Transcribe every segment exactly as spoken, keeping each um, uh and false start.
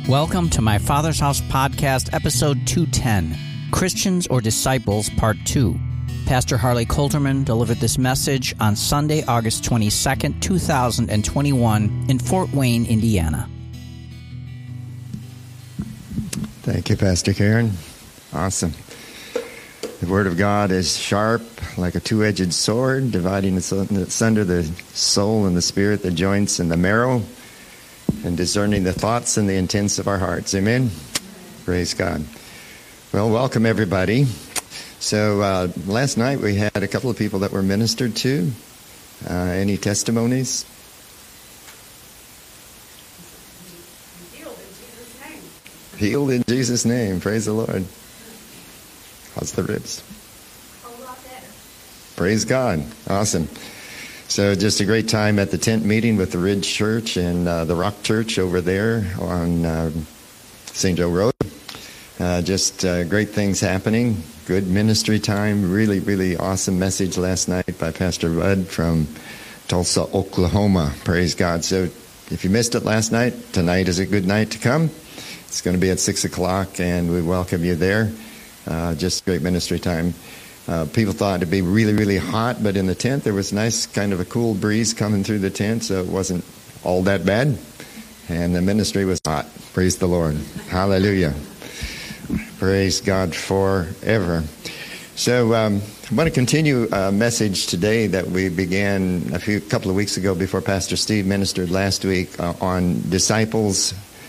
Welcome to My Father's House Podcast, Episode two ten, Christians or Disciples, Part two. Pastor Harley Coulterman delivered this message on Sunday, August twenty-second, two thousand twenty-one in Fort Wayne, Indiana. Thank you, Pastor Karen. Awesome. The Word of God is sharp, like a two-edged sword, dividing asunder the soul and the spirit, the joints and the marrow, and discerning the thoughts and the intents of our hearts. Amen? Praise God. Well, welcome, everybody. So uh, last night we had a couple of people that were ministered to. Uh, any testimonies? Healed in Jesus' name. Healed in Jesus' name. Praise the Lord. How's the ribs? A whole lot better. Praise God. Awesome. So just a great time at the tent meeting with the Ridge Church and uh, the Rock Church over there on uh, Saint Joe Road. Uh, just uh, great things happening. Good ministry time. Really, really awesome message last night by Pastor Bud from Tulsa, Oklahoma. Praise God. So if you missed it last night, tonight is a good night to come. It's going to be at six o'clock, and we welcome you there. Uh, just great ministry time. Uh, people thought it'd be really, really hot, but in the tent there was nice kind of a cool breeze coming through the tent, so it wasn't all that bad. And the ministry was hot. Praise the Lord. Hallelujah. Praise God forever. So um, I want to continue a message today that we began a few couple of weeks ago before Pastor Steve ministered last week uh, on disciples,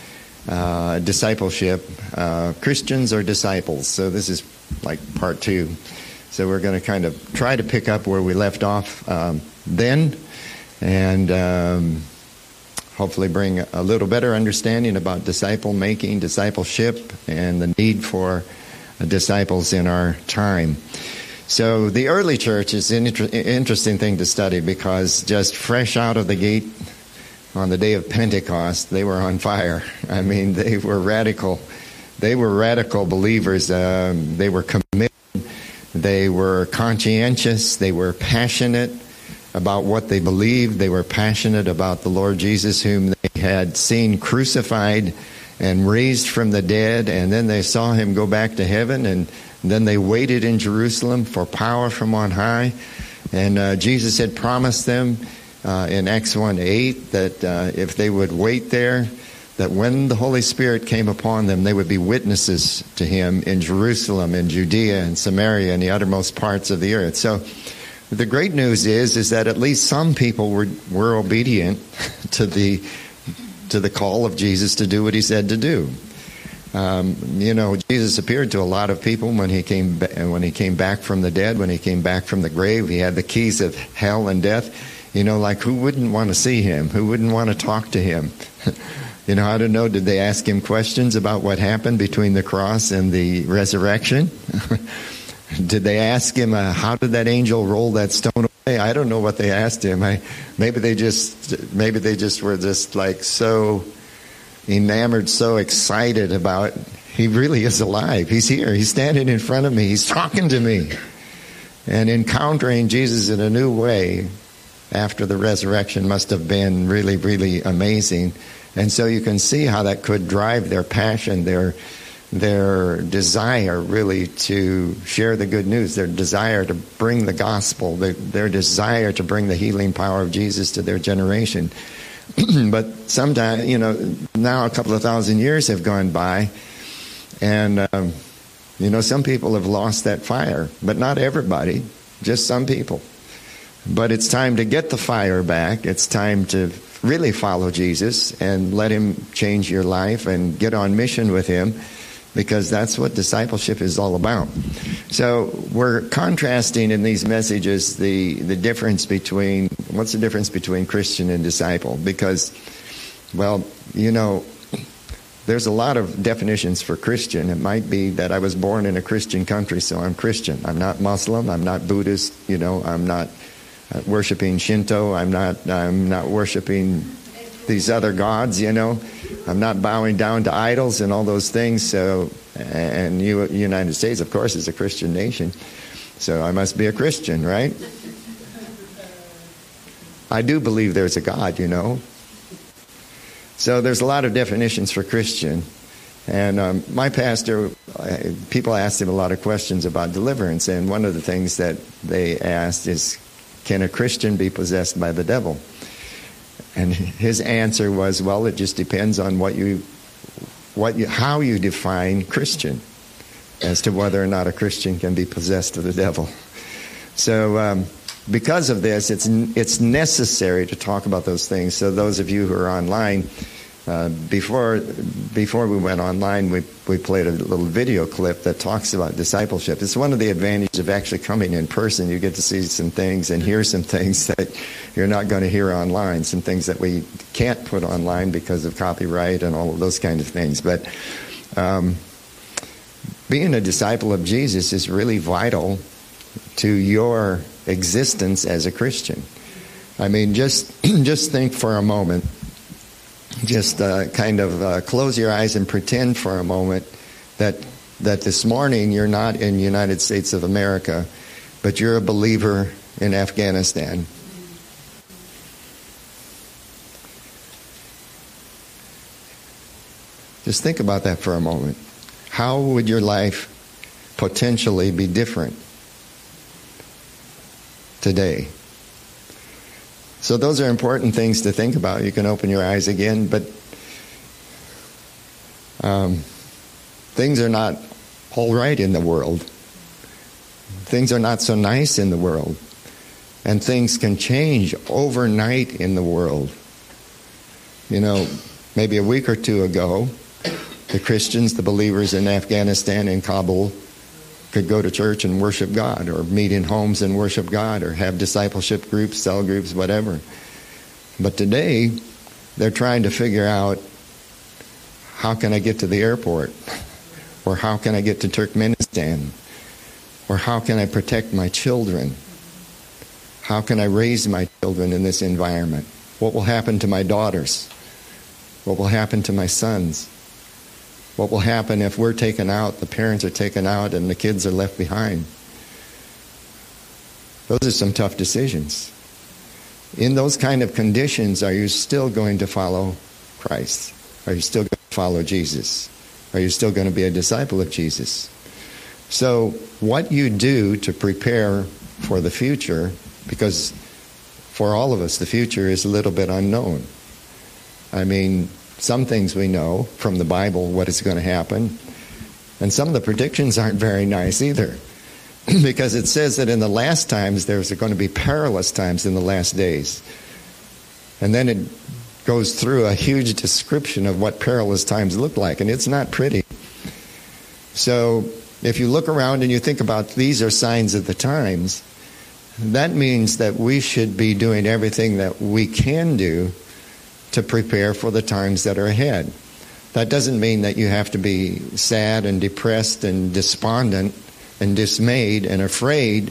uh, discipleship, uh, Christians or disciples. So this is like part two. So we're going to kind of try to pick up where we left off um, then, and um, hopefully bring a little better understanding about disciple making, discipleship, and the need for disciples in our time. So the early church is an inter- interesting thing to study because just fresh out of the gate on the day of Pentecost, they were on fire. I mean, they were radical. They were radical believers. Um, they were committed. They were conscientious. They were passionate about what they believed. They were passionate about the Lord Jesus, whom they had seen crucified and raised from the dead. And then they saw him go back to heaven. And then they waited in Jerusalem for power from on high. And uh, Jesus had promised them uh, in Acts one eight that uh, if they would wait there, that when the Holy Spirit came upon them, they would be witnesses to him in Jerusalem, in Judea, and Samaria, and the uttermost parts of the earth. So the great news is, is that at least some people were, were obedient to the to the call of Jesus to do what he said to do. Um, you know, Jesus appeared to a lot of people when he came when he came back from the dead, when he came back from the grave. He had the keys of hell and death. You know, like who wouldn't want to see him? Who wouldn't want to talk to him? You know, I don't know, did they ask him questions about what happened between the cross and the resurrection? Did they ask him, uh, how did that angel roll that stone away? I don't know what they asked him. I, maybe they just, maybe they just were just like so enamored, so excited about, he really is alive. He's here. He's standing in front of me. He's talking to me. And encountering Jesus in a new way after the resurrection must have been really, really amazing. And so you can see how that could drive their passion, their their desire really to share the good news, their desire to bring the gospel, their, their desire to bring the healing power of Jesus to their generation. But sometimes, you know, now a couple of thousand years have gone by, and, um, you know, some people have lost that fire, but not everybody, just some people. But it's time to get the fire back. It's time to really follow Jesus and let him change your life and get on mission with him, because that's what discipleship is all about. So we're contrasting in these messages the, the difference between, what's the difference between Christian and disciple? Because, well, you know, there's a lot of definitions for Christian. It might be that I was born in a Christian country, so I'm Christian. I'm not Muslim. I'm not Buddhist. You know, I'm not Uh, worshiping Shinto. I'm not I'm not worshiping these other gods, you know. I'm not bowing down to idols and all those things. So, and you, United States, of course, is a Christian nation. So I must be a Christian, right? I do believe there's a God, you know. So there's a lot of definitions for Christian. And um, my pastor, uh, people asked him a lot of questions about deliverance. And one of the things that they asked is, can a Christian be possessed by the devil? And his answer was, well, it just depends on what you, what you, how you define Christian as to whether or not a Christian can be possessed of the devil. So um, because of this, it's it's necessary to talk about those things. So those of you who are online, uh, before before we went online, we we played a little video clip that talks about discipleship. It's one of the advantages of actually coming in person. You get to see some things and hear some things that you're not going to hear online, some things that we can't put online because of copyright and all of those kind of things. But um, being a disciple of Jesus is really vital to your existence as a Christian. I mean, just just think for a moment, just uh, kind of uh, close your eyes and pretend for a moment that that this morning you're not in the United States of America, but you're a believer in Afghanistan. Just think about that for a moment. How would your life potentially be different today? So those are important things to think about. You can open your eyes again, but um, things are not all right in the world. Things are not so nice in the world. And things can change overnight in the world. You know, maybe a week or two ago, the Christians, the believers in Afghanistan, in Kabul, could go to church and worship God, or meet in homes and worship God, or have discipleship groups, cell groups, whatever. But today, they're trying to figure out, how can I get to the airport? Or how can I get to Turkmenistan? Or how can I protect my children? How can I raise my children in this environment? What will happen to my daughters? What will happen to my sons? What will happen if we're taken out, the parents are taken out, and the kids are left behind? Those are some tough decisions. In those kind of conditions, are you still going to follow Christ? Are you still going to follow Jesus? Are you still going to be a disciple of Jesus? So what you do to prepare for the future, because for all of us, the future is a little bit unknown. I mean, some things we know from the Bible, what is going to happen. And some of the predictions aren't very nice either. Because it says that in the last times, there's going to be perilous times in the last days. And then it goes through a huge description of what perilous times look like. And it's not pretty. So if you look around and you think about these are signs of the times, that means that we should be doing everything that we can do to prepare for the times that are ahead. That doesn't mean that you have to be sad and depressed and despondent and dismayed and afraid.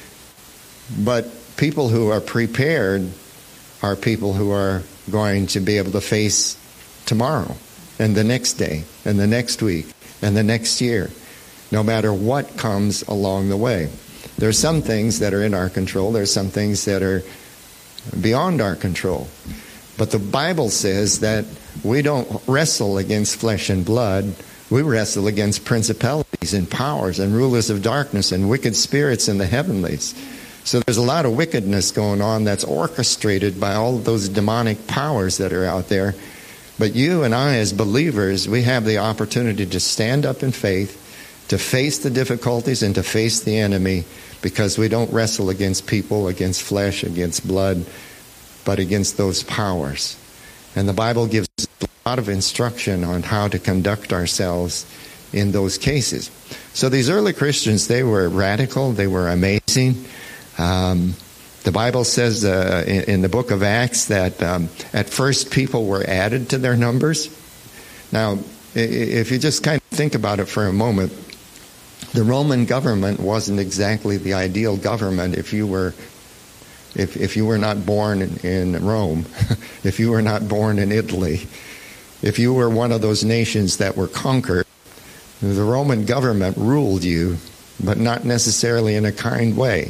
But people who are prepared are people who are going to be able to face tomorrow and the next day and the next week and the next year, no matter what comes along the way. There are some things that are in our control. There are some things that are beyond our control. But the Bible says that we don't wrestle against flesh and blood. We wrestle against principalities and powers and rulers of darkness and wicked spirits in the heavenlies. So there's a lot of wickedness going on that's orchestrated by all of those demonic powers that are out there. But you and I as believers, we have the opportunity to stand up in faith, to face the difficulties and to face the enemy, because we don't wrestle against people, against flesh, against blood, but against those powers. And the Bible gives us a lot of instruction on how to conduct ourselves in those cases. So these early Christians, they were radical, they were amazing. Um, the Bible says uh, in, in the book of Acts that um, at first people were added to their numbers. Now, if you just kind of think about it for a moment, the Roman government wasn't exactly the ideal government if you were If, if you were not born in, in Rome, if you were not born in Italy, if you were one of those nations that were conquered, the Roman government ruled you, but not necessarily in a kind way.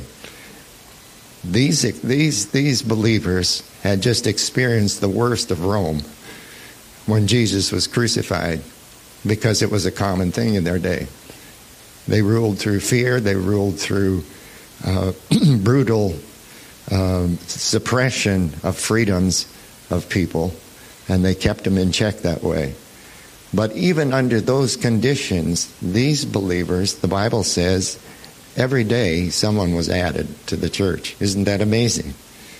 These, these, these believers had just experienced the worst of Rome. when Jesus was crucified, because it was a common thing in their day. They ruled through fear. They ruled through uh, brutal um, suppression of freedoms of people, and they kept them in check that way. But even under those conditions, these believers, the Bible says, every day someone was added to the church. Isn't that amazing?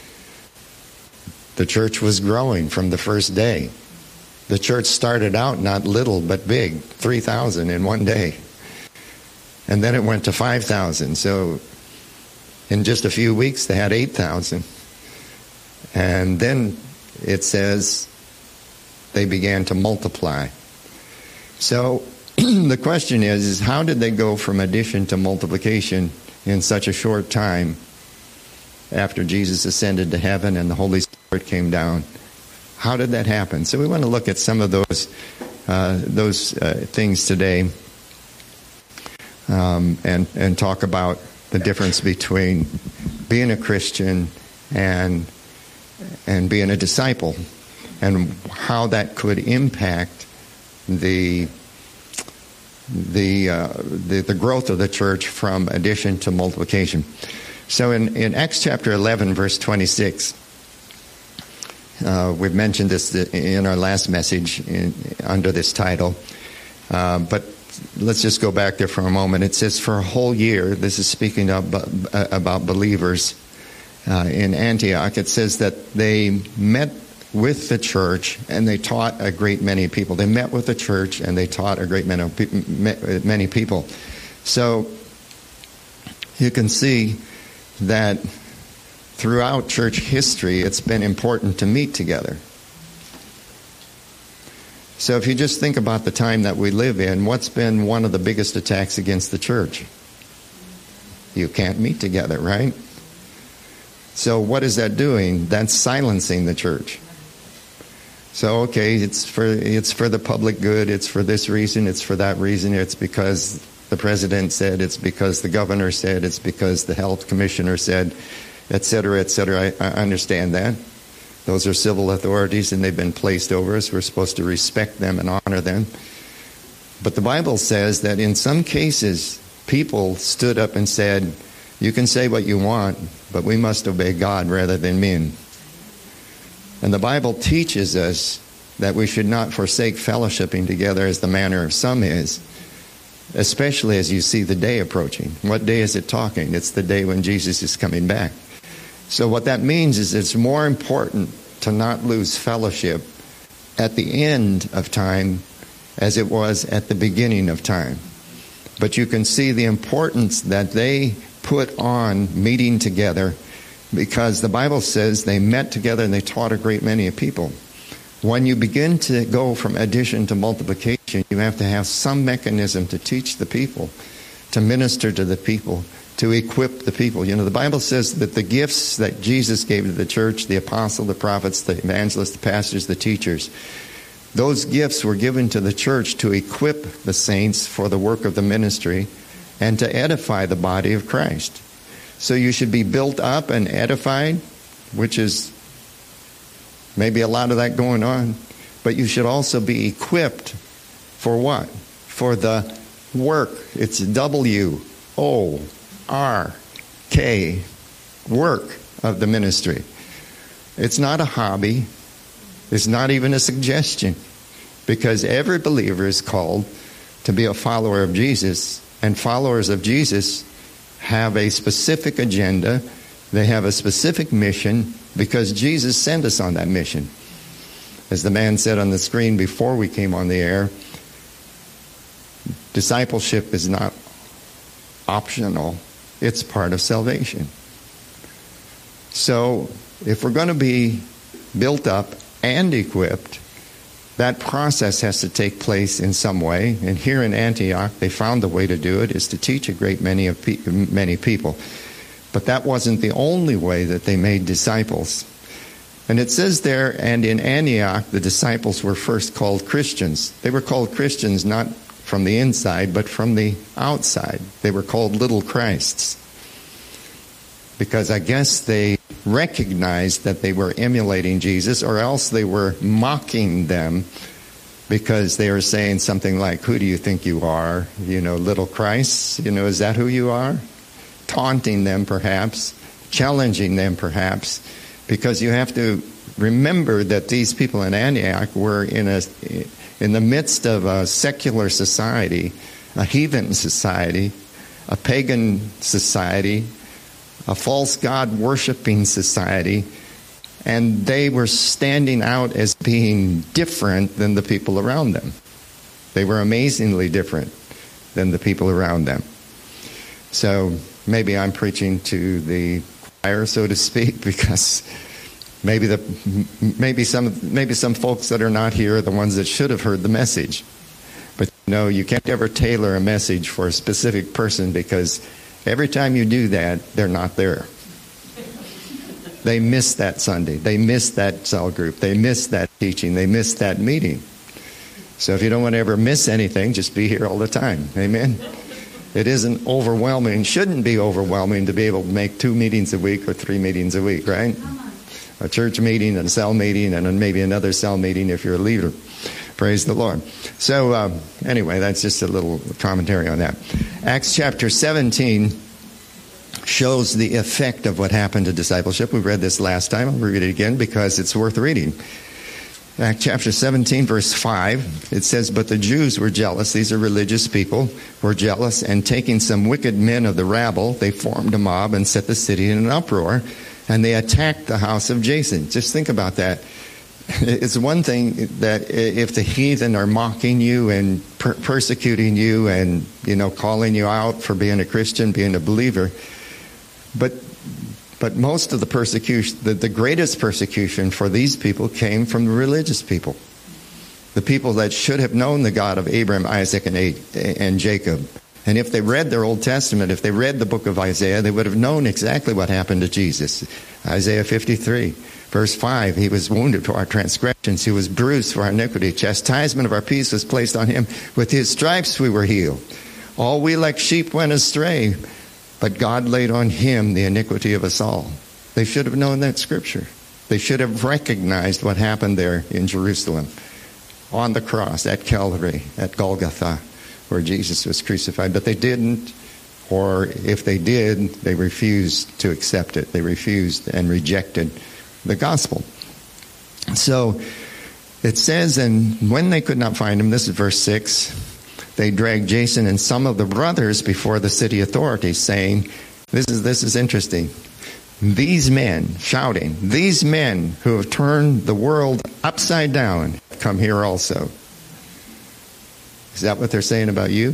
The church was growing from the first day. The church started out not little but big, three thousand in one day. And then it went to five thousand. So in just a few weeks they had eight thousand. And then it says they began to multiply. So the question is, is how did they go from addition to multiplication in such a short time after Jesus ascended to heaven and the Holy Spirit came down? How did that happen? So we want to look at some of those uh, those uh, things today, um, and and talk about the difference between being a Christian and and being a disciple, and how that could impact the the uh, the, the growth of the church from addition to multiplication. So in, in Acts chapter eleven, verse twenty-six, uh, we've mentioned this in our last message in, under this title, uh, but let's just go back there for a moment. It says for a whole year, this is speaking of, uh, about believers uh, in Antioch, it says that they met with the church and they taught a great many people. They met with the church and they taught a great many, many people. So you can see that throughout church history, it's been important to meet together. So if you just think about the time that we live in, what's been one of the biggest attacks against the church? You can't meet together, right? So what is that doing? That's silencing the church. So okay, it's for it's for the public good, it's for this reason, it's for that reason, it's because the president said, it's because the governor said, it's because the health commissioner said, et cetera, et cetera. I, I understand that. Those are civil authorities and they've been placed over us. We're supposed to respect them and honor them. But the Bible says that in some cases, people stood up and said, you can say what you want, but we must obey God rather than men. And the Bible teaches us that we should not forsake fellowshipping together as the manner of some is, especially as you see the day approaching. What day is it talking? It's the day when Jesus is coming back. So what that means is it's more important to not lose fellowship at the end of time as it was at the beginning of time. But you can see the importance that they put on meeting together, because the Bible says they met together and they taught a great many people. When you begin to go from addition to multiplication, you have to have some mechanism to teach the people, to minister to the people, to equip the people. You know, the Bible says that the gifts that Jesus gave to the church, the apostle, the prophets, the evangelists, the pastors, the teachers, those gifts were given to the church to equip the saints for the work of the ministry and to edify the body of Christ. So you should be built up and edified, which is maybe a lot of that going on. But you should also be equipped for what? For the work. It's W O R K, work of the ministry. It's not a hobby. It's not even a suggestion. Because every believer is called to be a follower of Jesus. And followers of Jesus have a specific agenda. They have a specific mission because Jesus sent us on that mission. As the man said on the screen before we came on the air, discipleship is not optional. It's part of salvation. So if we're going to be built up and equipped, that process has to take place in some way. And here in Antioch, they found the way to do it is to teach a great many of pe- many people. But that wasn't the only way that they made disciples. And it says there, and in Antioch, the disciples were first called Christians. They were called Christians not from the inside, but from the outside. They were called little Christs. Because I guess they recognized that they were emulating Jesus, or else they were mocking them because they were saying something like, who do you think you are? You know, little Christ, you know, is that who you are? Taunting them perhaps, challenging them perhaps, because you have to remember that these people in Antioch were in a in the midst of a secular society, a heathen society, a pagan society, a false god worshiping society, and they were standing out as being different than the people around them. They were amazingly different than the people around them. So maybe I'm preaching to the choir, so to speak, because maybe the maybe some maybe some folks that are not here are the ones that should have heard the message. But you know, you can't ever tailor a message for a specific person, because every time you do that, they're not there. They miss that Sunday. They miss that cell group. They miss that teaching. They miss that meeting. So if you don't want to ever miss anything, just be here all the time. Amen? It isn't overwhelming, shouldn't be overwhelming to be able to make two meetings a week or three meetings a week, right? A church meeting and a cell meeting and then maybe another cell meeting if you're a leader. Praise the Lord. So um, anyway, that's just a little commentary on that. Acts chapter seventeen shows the effect of what happened to discipleship. We read this last time. I'll read it again because it's worth reading. Acts chapter seventeen, verse five, it says, but the Jews were jealous. These are religious people, were jealous, and taking some wicked men of the rabble, they formed a mob and set the city in an uproar, and they attacked the house of Jason. Just think about that. It's one thing that if the heathen are mocking you and per- persecuting you and, you know, calling you out for being a Christian, being a believer, but But most of the persecution, the, the greatest persecution for these people came from the religious people. The people that should have known the God of Abraham, Isaac, and, and Jacob. And if they read their Old Testament, if they read the book of Isaiah, they would have known exactly what happened to Jesus. Isaiah fifty-three, verse five, he was wounded for our transgressions. He was bruised for our iniquity. Chastisement of our peace was placed on him. With his stripes we were healed. All we like sheep went astray, but God laid on him the iniquity of us all. They should have known that scripture. They should have recognized what happened there in Jerusalem, on the cross, at Calvary, at Golgotha, where Jesus was crucified. But they didn't, or if they did, they refused to accept it. They refused and rejected the gospel. So it says, and when they could not find him, this is verse six, they dragged Jason and some of the brothers before the city authorities, saying, this is this is interesting. These men, shouting, these men who have turned the world upside down come here also. Is that what they're saying about you?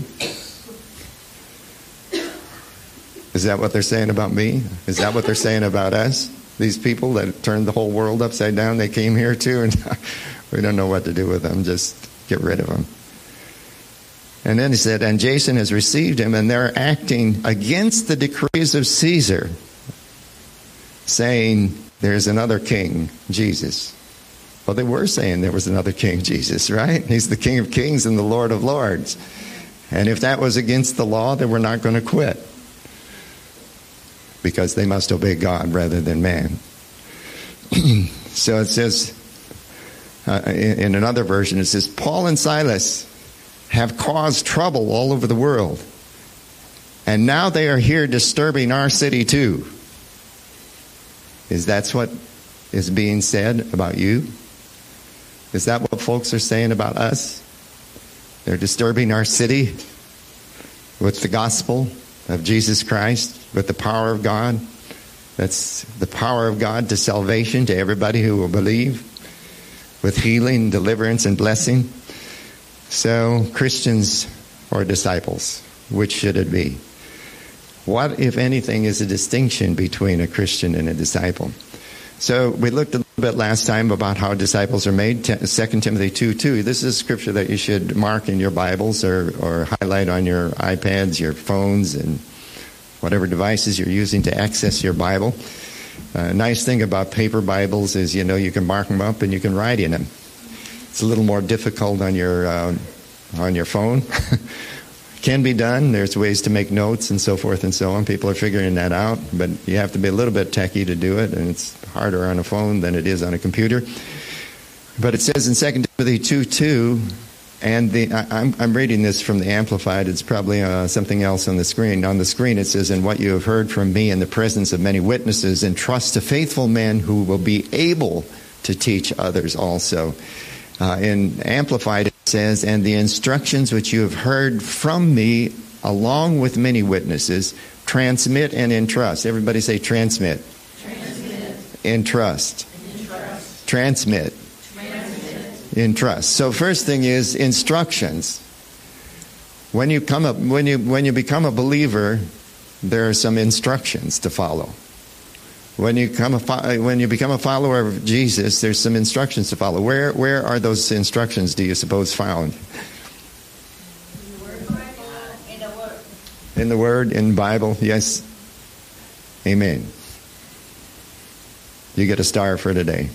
Is that what they're saying about me? Is that what they're saying about us? These people that turned the whole world upside down, they came here too, and we don't know what to do with them. Just get rid of them. And then he said, and Jason has received him, and they're acting against the decrees of Caesar, saying there's another king, Jesus. Well, they were saying there was another king, Jesus, right? He's the King of Kings and the Lord of Lords. And if that was against the law, then we're not going to quit, because they must obey God rather than man. So it says, uh, in, in another version, it says, Paul and Silas have caused trouble all over the world, and now they are here disturbing our city too. Is that what is being said about you? Is that what folks are saying about us? They're disturbing our city with the gospel of Jesus Christ, with the power of God. That's the power of God to salvation to everybody who will believe, with healing, deliverance, and blessing. So, Christians or disciples, which should it be? What, if anything, is a distinction between a Christian and a disciple? So, we looked a little bit last time about how disciples are made. Second Timothy two two. This is a scripture that you should mark in your Bibles or, or highlight on your iPads, your phones, and whatever devices you're using to access your Bible. Uh, nice thing about paper Bibles is, you know, you can mark them up and you can write in them. It's a little more difficult on your uh, on your phone. Can be done. There's ways to make notes and so forth and so on. People are figuring that out, but you have to be a little bit techie to do it, and it's harder on a phone than it is on a computer. But it says in Second Timothy two two, And the, I, I'm, I'm reading this from the Amplified. It's probably uh, something else on the screen. On the screen it says, "And what you have heard from me in the presence of many witnesses, entrust to faithful men who will be able to teach others also." Uh, in Amplified it says, "And the instructions which you have heard from me along with many witnesses, transmit and entrust." Everybody say transmit. Transmit. Entrust. Entrust. Transmit. In trust. So first thing is instructions. When you come up, when you when you become a believer, there are some instructions to follow. When you come a when you become a follower of Jesus, there's some instructions to follow. Where where are those instructions, do you suppose, found? In the Word. In the Word, in the Bible, yes. Amen. You get a star for today.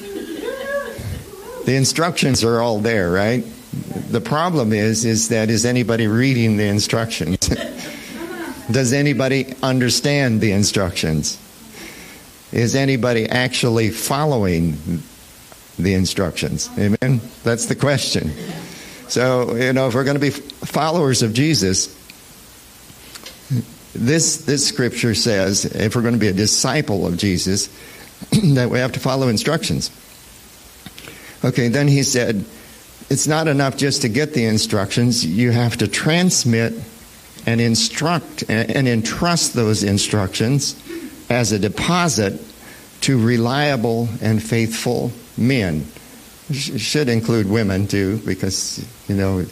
The instructions are all there, right? The problem is, is that is anybody reading the instructions? Does anybody understand the instructions? Is anybody actually following the instructions? Amen? That's the question. So, you know, if we're going to be followers of Jesus, this this scripture says, if we're going to be a disciple of Jesus, that we have to follow instructions. Okay, then he said, it's not enough just to get the instructions. You have to transmit and instruct and entrust those instructions as a deposit to reliable and faithful men. It should include women too, because, you know,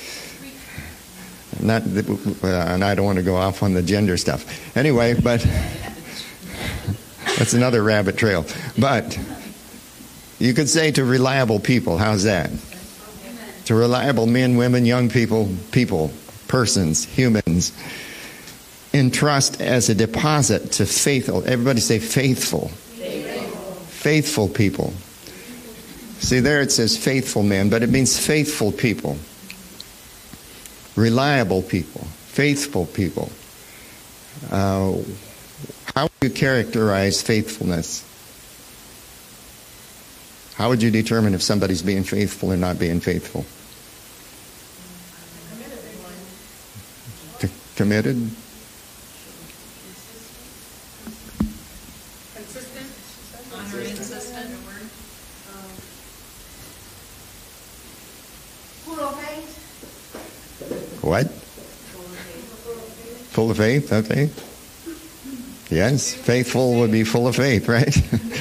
not, and I don't want to go off on the gender stuff. Anyway, but that's another rabbit trail. But you could say to reliable people. How's that? To reliable men, women, young people, people, persons, humans. Entrust as a deposit to faithful. Everybody say faithful. Faithful. Faithful people. See, there it says faithful men, but it means faithful people. Reliable people. Faithful people. Uh, how would you characterize faithfulness? How would you determine if somebody's being faithful or not being faithful? C- committed? Consistent. Honoring, consistent. Full of faith. What? Full of faith? Okay. Yes, faithful would be full of faith, right?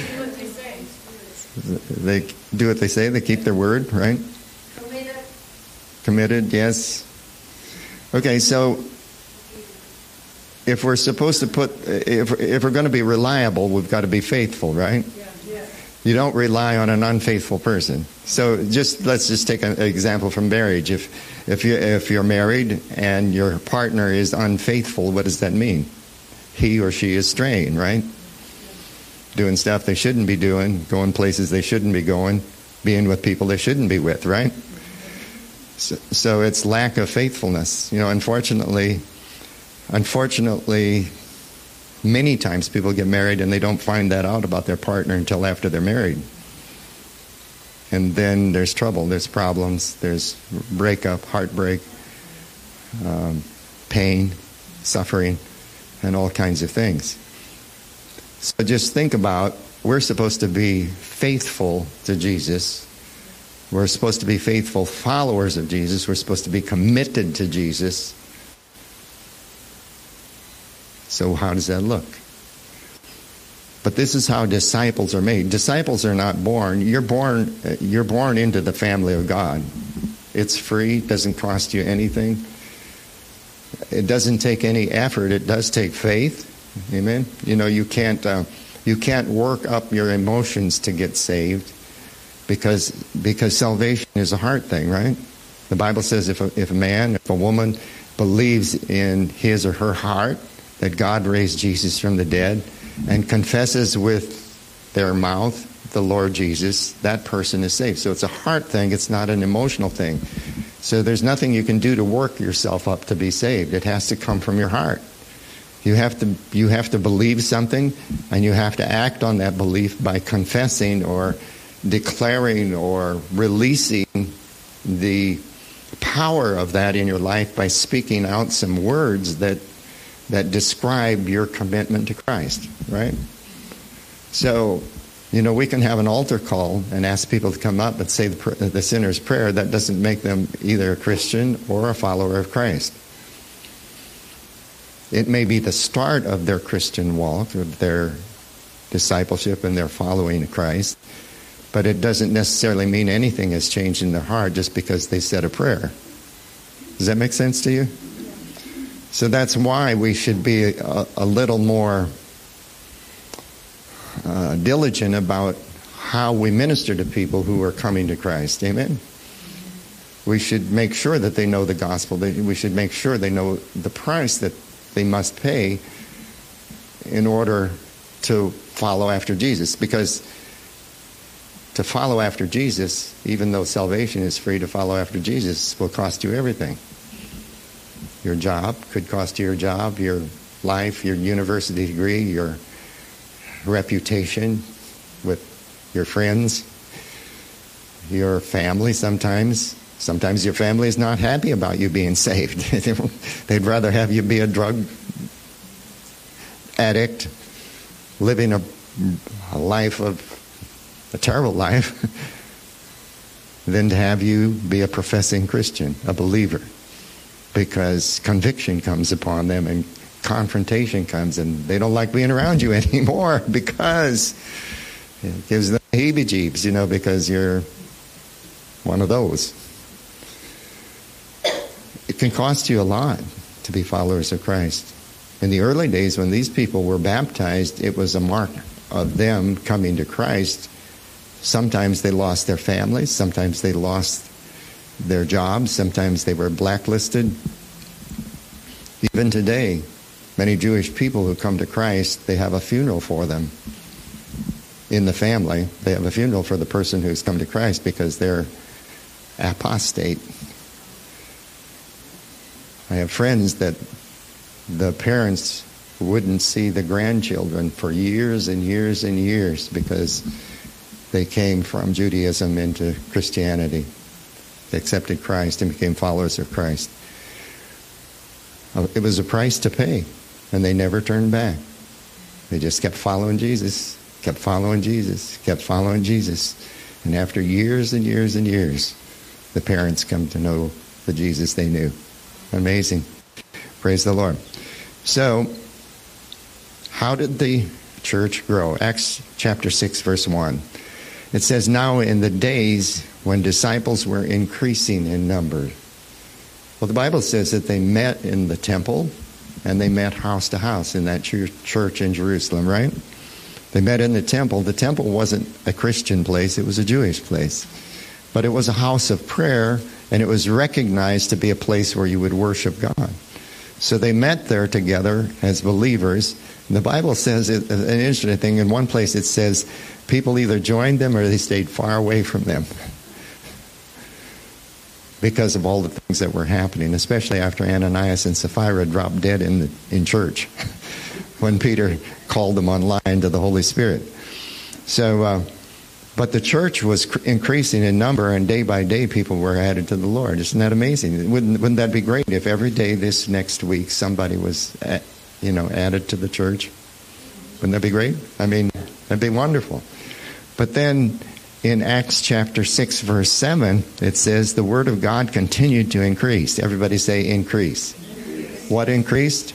They do what they say. They keep their word, right? Committed. Committed, yes. Okay, so if we're supposed to put, if if we're going to be reliable, we've got to be faithful, right? Yeah. Yeah. You don't rely on an unfaithful person. So just let's just take an example from marriage. If if you if you're married and your partner is unfaithful, what does that mean? He or she is straying, right? Doing stuff they shouldn't be doing, going places they shouldn't be going, being with people they shouldn't be with, right? So, so it's lack of faithfulness. You know, unfortunately, unfortunately, many times people get married and they don't find that out about their partner until after they're married. And then there's trouble, there's problems, there's breakup, heartbreak, um, pain, suffering, and all kinds of things. So just think about, we're supposed to be faithful to Jesus. We're supposed to be faithful followers of Jesus. We're supposed to be committed to Jesus. So how does that look? But this is how disciples are made. Disciples are not born. You're born, you're born into the family of God. It's free, doesn't cost you anything. It doesn't take any effort. It does take faith. Amen. You know, you can't uh, you can't work up your emotions to get saved, because because salvation is a heart thing, right? The Bible says if a, if a man, if a woman believes in his or her heart that God raised Jesus from the dead and confesses with their mouth the Lord Jesus, that person is saved. So it's a heart thing. It's not an emotional thing. So there's nothing you can do to work yourself up to be saved. It has to come from your heart. You have to you have to believe something, and you have to act on that belief by confessing or declaring or releasing the power of that in your life by speaking out some words that that describe your commitment to Christ, right? So, you know, we can have an altar call and ask people to come up and say the, the sinner's prayer. That doesn't make them either a Christian or a follower of Christ. It may be the start of their Christian walk, of their discipleship and their following of Christ, but it doesn't necessarily mean anything has changed in their heart just because they said a prayer. Does that make sense to you? So that's why we should be a, a little more uh, diligent about how we minister to people who are coming to Christ. Amen? We should make sure that they know the gospel. We should make sure they know the price that they must pay in order to follow after Jesus. Because to follow after Jesus, even though salvation is free, to follow after Jesus will cost you everything. Your job could cost you your job, your life, your university degree, your reputation with your friends, your family sometimes. Sometimes your family is not happy about you being saved. They'd rather have you be a drug addict, living a, a life of, a terrible life, than to have you be a professing Christian, a believer. Because conviction comes upon them and confrontation comes, and they don't like being around you anymore because it gives them heebie-jeebies, you know, because you're one of those. It can cost you a lot to be followers of Christ. In the early days when these people were baptized, it was a mark of them coming to Christ. Sometimes they lost their families, sometimes they lost their jobs, sometimes they were blacklisted. Even today, many Jewish people who come to Christ, they have a funeral for them in the family. They have a funeral for the person who's come to Christ because they're apostate. I have friends that the parents wouldn't see the grandchildren for years and years and years because they came from Judaism into Christianity. They accepted Christ and became followers of Christ. It was a price to pay, and they never turned back. They just kept following Jesus, kept following Jesus, kept following Jesus. And after years and years and years, the parents come to know the Jesus they knew. Amazing. Praise the Lord. So, how did the church grow? Acts chapter six, verse one. It says, now in the days when disciples were increasing in number. Well, the Bible says that they met in the temple and they met house to house in that church in Jerusalem, right? They met in the temple. The temple wasn't a Christian place, it was a Jewish place. But it was a house of prayer, and it was recognized to be a place where you would worship God. So they met there together as believers. And the Bible says, it, an interesting thing, in one place it says, people either joined them or they stayed far away from them because of all the things that were happening, especially after Ananias and Sapphira dropped dead in the, in church when Peter called them online to the Holy Spirit. So, uh, but the church was cr- increasing in number, and day by day people were added to the Lord. Isn't that amazing? Wouldn't, wouldn't that be great if every day this next week somebody was, at, you know, added to the church? Wouldn't that be great? I mean, that'd be wonderful. But then in Acts chapter six, verse seven, it says the word of God continued to increase. Everybody say increase. Increase. What increased?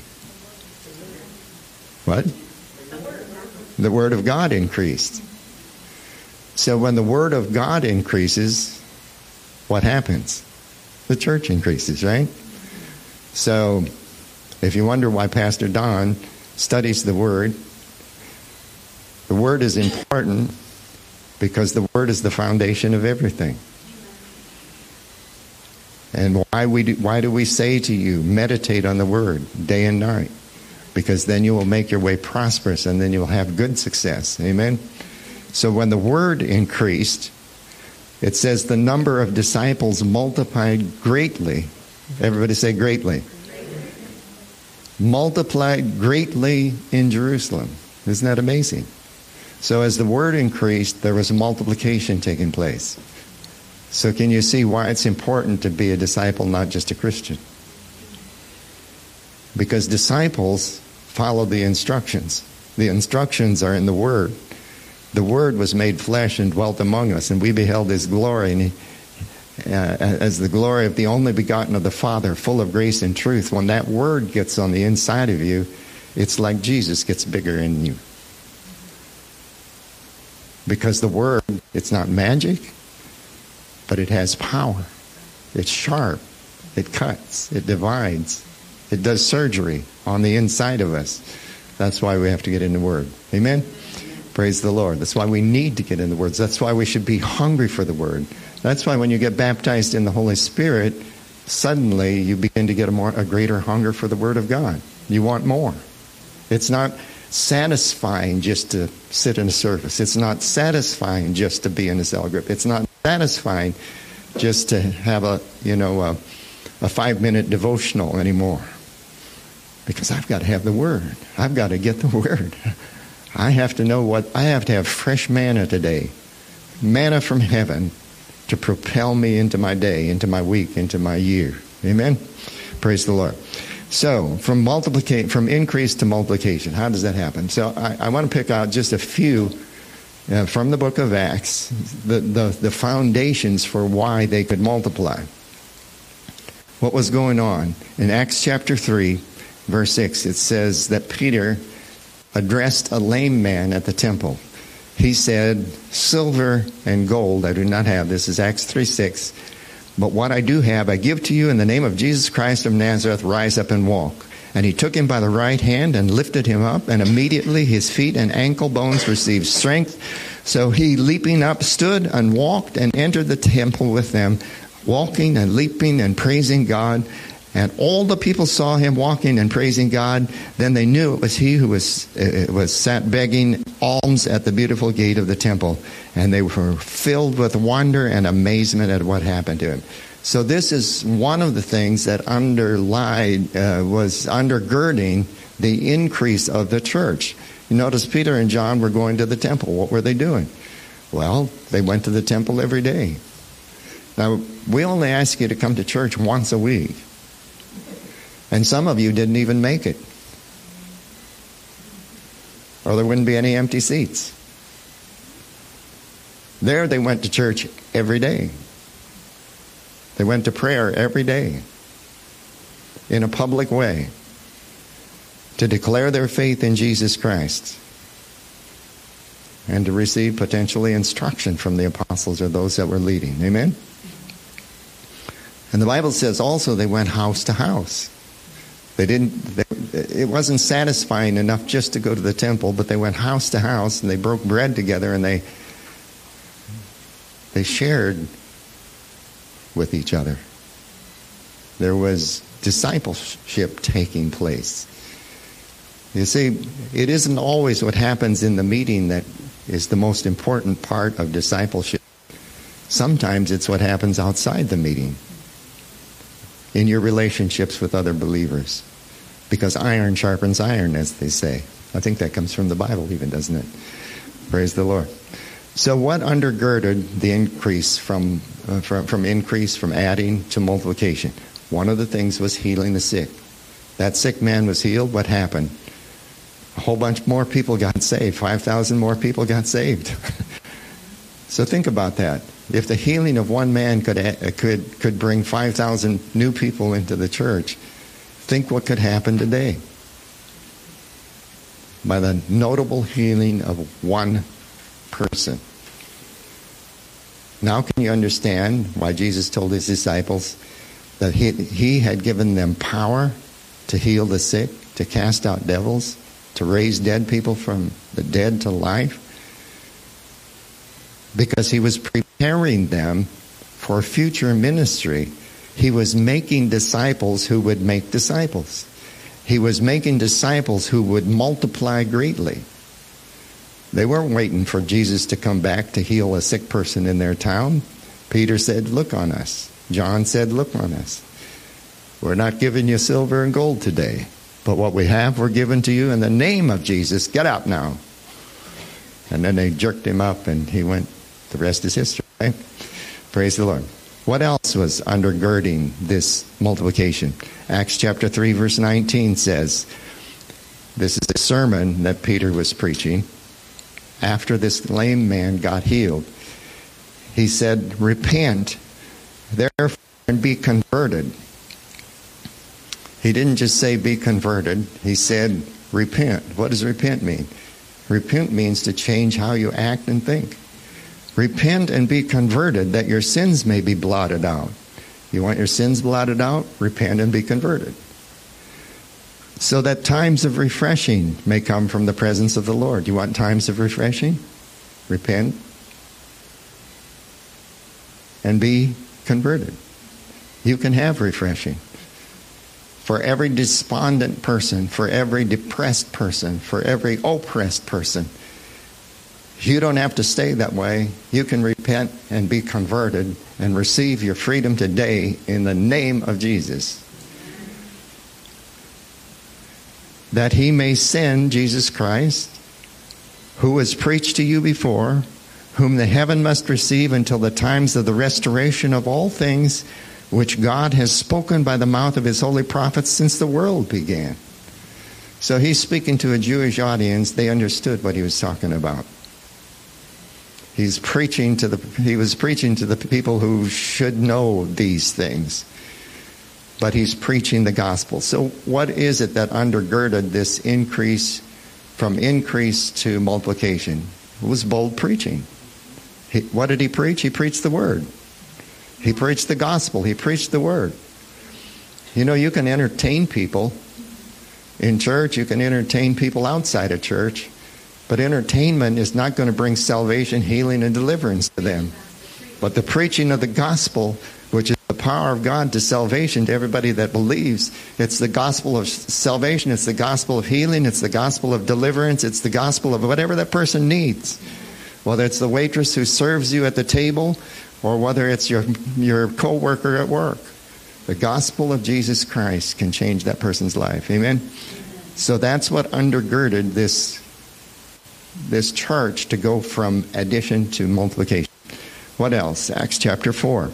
What? The word of God increased. So when the word of God increases, what happens? The church increases, right? So if you wonder why Pastor Don studies the word, the word is important because the word is the foundation of everything. And why we do, why do we say to you, meditate on the word day and night? Because then you will make your way prosperous and then you will have good success. Amen? So when the word increased, it says the number of disciples multiplied greatly. Everybody say greatly. Greatly. Multiplied greatly in Jerusalem. Isn't that amazing? So as the word increased, there was a multiplication taking place. So can you see why it's important to be a disciple, not just a Christian? Because disciples follow the instructions. The instructions are in the Word. The Word was made flesh and dwelt among us, and we beheld His glory, and he, uh, as the glory of the only begotten of the Father, full of grace and truth. When that Word gets on the inside of you, it's like Jesus gets bigger in you. Because the Word, it's not magic, but it has power. It's sharp. It cuts. It divides. It does surgery on the inside of us. That's why we have to get in the Word. Amen? Praise the Lord. That's why we need to get in the Word. That's why we should be hungry for the Word. That's why when you get baptized in the Holy Spirit, suddenly you begin to get a more a greater hunger for the Word of God. You want more. It's not satisfying just to sit in a service. It's not satisfying just to be in a cell group. It's not satisfying just to have a, you know, a, a five-minute devotional anymore. Because I've got to have the Word. I've got to get the Word. I have to know what, I have to have fresh manna today. Manna from heaven to propel me into my day, into my week, into my year. Amen? Praise the Lord. So, from multiplication, from increase to multiplication, how does that happen? So, I, I want to pick out just a few uh, from the book of Acts, the, the, the foundations for why they could multiply. What was going on? In Acts chapter three, verse six, it says that Peter addressed a lame man at the temple. He said, "Silver and gold I do not have." This is Acts three six. "But what I do have, I give to you in the name of Jesus Christ of Nazareth. Rise up and walk." And he took him by the right hand and lifted him up, and immediately his feet and ankle bones received strength. So he, leaping up, stood and walked and entered the temple with them, walking and leaping and praising God. And all the people saw him walking and praising God. Then they knew it was he who was uh, was sat begging alms at the beautiful gate of the temple. And they were filled with wonder and amazement at what happened to him. So this is one of the things that underlied, uh, was undergirding the increase of the church. You notice Peter and John were going to the temple. What were they doing? Well, they went to the temple every day. Now, we only ask you to come to church once a week. And some of you didn't even make it. Or there wouldn't be any empty seats. There they went to church every day. They went to prayer every day. In a public way. To declare their faith in Jesus Christ. And to receive potentially instruction from the apostles or those that were leading. Amen? And the Bible says also they went house to house. They didn't, they, it wasn't satisfying enough just to go to the temple, but they went house to house and they broke bread together and they they shared with each other. There was discipleship taking place. You see, it isn't always what happens in the meeting that is the most important part of discipleship. Sometimes it's what happens outside the meeting. In your relationships with other believers. Because iron sharpens iron, as they say. I think that comes from the Bible even, doesn't it? Praise the Lord. So what undergirded the increase from, uh, from, from increase, from adding to multiplication? One of the things was healing the sick. That sick man was healed. What happened? A whole bunch more people got saved. five thousand more people got saved. So think about that. If the healing of one man could could could bring five thousand new people into the church, think what could happen today. By the notable healing of one person. Now can you understand why Jesus told his disciples that he, he had given them power to heal the sick, to cast out devils, to raise dead people from the dead to life? Because he was preparing them for future ministry. He was making disciples who would make disciples. He was making disciples who would multiply greatly. They weren't waiting for Jesus to come back to heal a sick person in their town. Peter said, "Look on us." John said, "Look on us. We're not giving you silver and gold today, but what we have we're giving to you in the name of Jesus. Get out now." And then they jerked him up and he went. The rest is history, right? Praise the Lord. What else was undergirding this multiplication? Acts chapter three, verse nineteen says, this is a sermon that Peter was preaching after this lame man got healed. He said, repent, therefore, and be converted. He didn't just say be converted. He said repent. What does repent mean? Repent means to change how you act and think. Repent and be converted that your sins may be blotted out. You want your sins blotted out? Repent and be converted. So that times of refreshing may come from the presence of the Lord. You want times of refreshing? Repent and be converted. You can have refreshing. For every despondent person, for every depressed person, for every oppressed person, you don't have to stay that way. You can repent and be converted and receive your freedom today in the name of Jesus. That he may send Jesus Christ, who was preached to you before, whom the heaven must receive until the times of the restoration of all things, which God has spoken by the mouth of his holy prophets since the world began. So he's speaking to a Jewish audience. They understood what he was talking about. He's preaching to the, he was preaching to the people who should know these things. But he's preaching the gospel. So what is it that undergirded this increase from increase to multiplication? It was bold preaching. He, what did he preach? He preached the word. He preached the gospel. He preached the word. You know, you can entertain people in church. You can entertain people outside of church. But entertainment is not going to bring salvation, healing, and deliverance to them. But the preaching of the gospel, which is the power of God to salvation to everybody that believes, it's the gospel of salvation, it's the gospel of healing, it's the gospel of deliverance, it's the gospel of whatever that person needs. Whether it's the waitress who serves you at the table, or whether it's your, your co-worker at work. The gospel of Jesus Christ can change that person's life. Amen? So that's what undergirded this, this church to go from addition to multiplication. What else? Acts chapter four.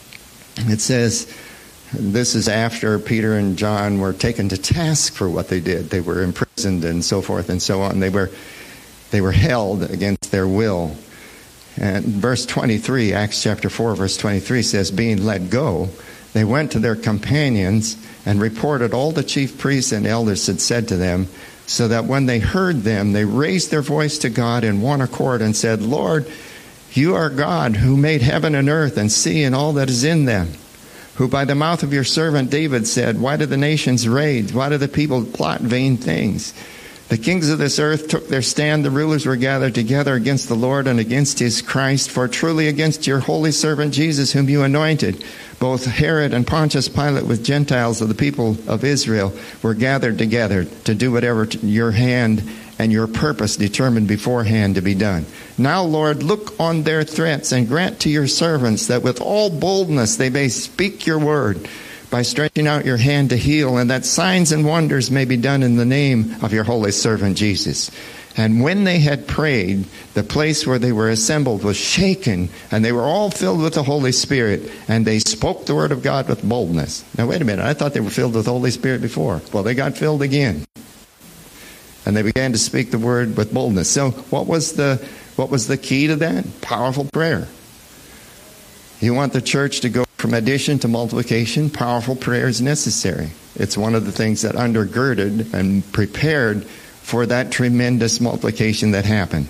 It says, this is after Peter and John were taken to task for what they did. They were imprisoned and so forth and so on. They were, they were held against their will. And verse twenty-three, Acts chapter four, verse twenty-three says, being let go, they went to their companions and reported all the chief priests and elders had said to them, so that when they heard them, they raised their voice to God in one accord and said, Lord, you are God who made heaven and earth and sea and all that is in them, who by the mouth of your servant David said, why do the nations rage? Why do the people plot vain things? The kings of this earth took their stand. The rulers were gathered together against the Lord and against his Christ. For truly against your holy servant Jesus, whom you anointed, both Herod and Pontius Pilate with Gentiles of the people of Israel were gathered together to do whatever your hand and your purpose determined beforehand to be done. Now, Lord, look on their threats and grant to your servants that with all boldness they may speak your word by stretching out your hand to heal, and that signs and wonders may be done in the name of your holy servant Jesus. And when they had prayed, the place where they were assembled was shaken, and they were all filled with the Holy Spirit, and they spoke the word of God with boldness. Now, wait a minute. I thought they were filled with the Holy Spirit before. Well, they got filled again. And they began to speak the word with boldness. So what was the what was the key to that? Powerful prayer. You want the church to go from addition to multiplication? Powerful prayer is necessary. It's one of the things that undergirded and prepared for that tremendous multiplication that happened.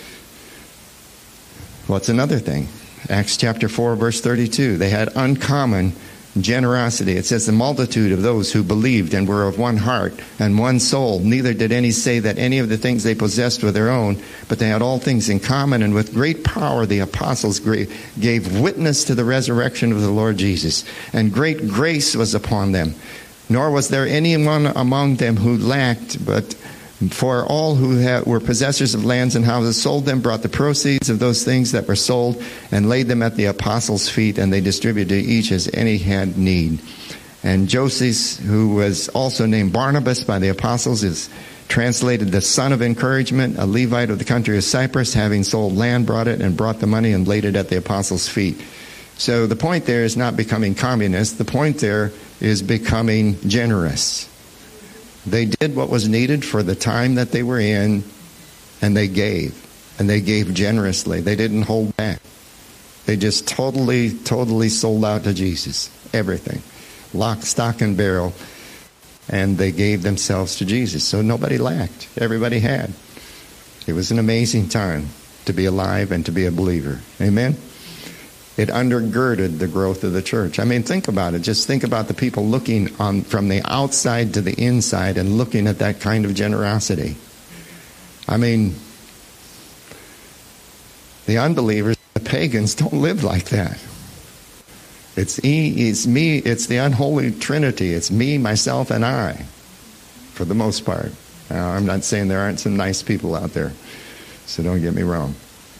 What's another thing? Acts chapter four, verse thirty-two. They had uncommon generosity. It says the multitude of those who believed and were of one heart and one soul. Neither did any say that any of the things they possessed were their own, but they had all things in common. And with great power the apostles gave witness to the resurrection of the Lord Jesus. And great grace was upon them. Nor was there anyone among them who lacked, but for all who had, were possessors of lands and houses sold them, brought the proceeds of those things that were sold, and laid them at the apostles' feet, and they distributed to each as any had need. And Joseph, who was also named Barnabas by the apostles, is translated the son of encouragement, a Levite of the country of Cyprus, having sold land, brought it and brought the money and laid it at the apostles' feet. So the point there is not becoming communist. The point there is becoming generous. They did what was needed for the time that they were in, and they gave. And they gave generously. They didn't hold back. They just totally, totally sold out to Jesus. Everything. Lock, stock, and barrel. And they gave themselves to Jesus. So nobody lacked. Everybody had. It was an amazing time to be alive and to be a believer. Amen? It undergirded the growth of the church. I mean, think about it. Just think about the people looking on from the outside to the inside and looking at that kind of generosity. I mean, the unbelievers, the pagans, don't live like that. It's, e, it's me, it's the unholy trinity. It's me, myself, and I, for the most part. Now, I'm not saying there aren't some nice people out there, so don't get me wrong.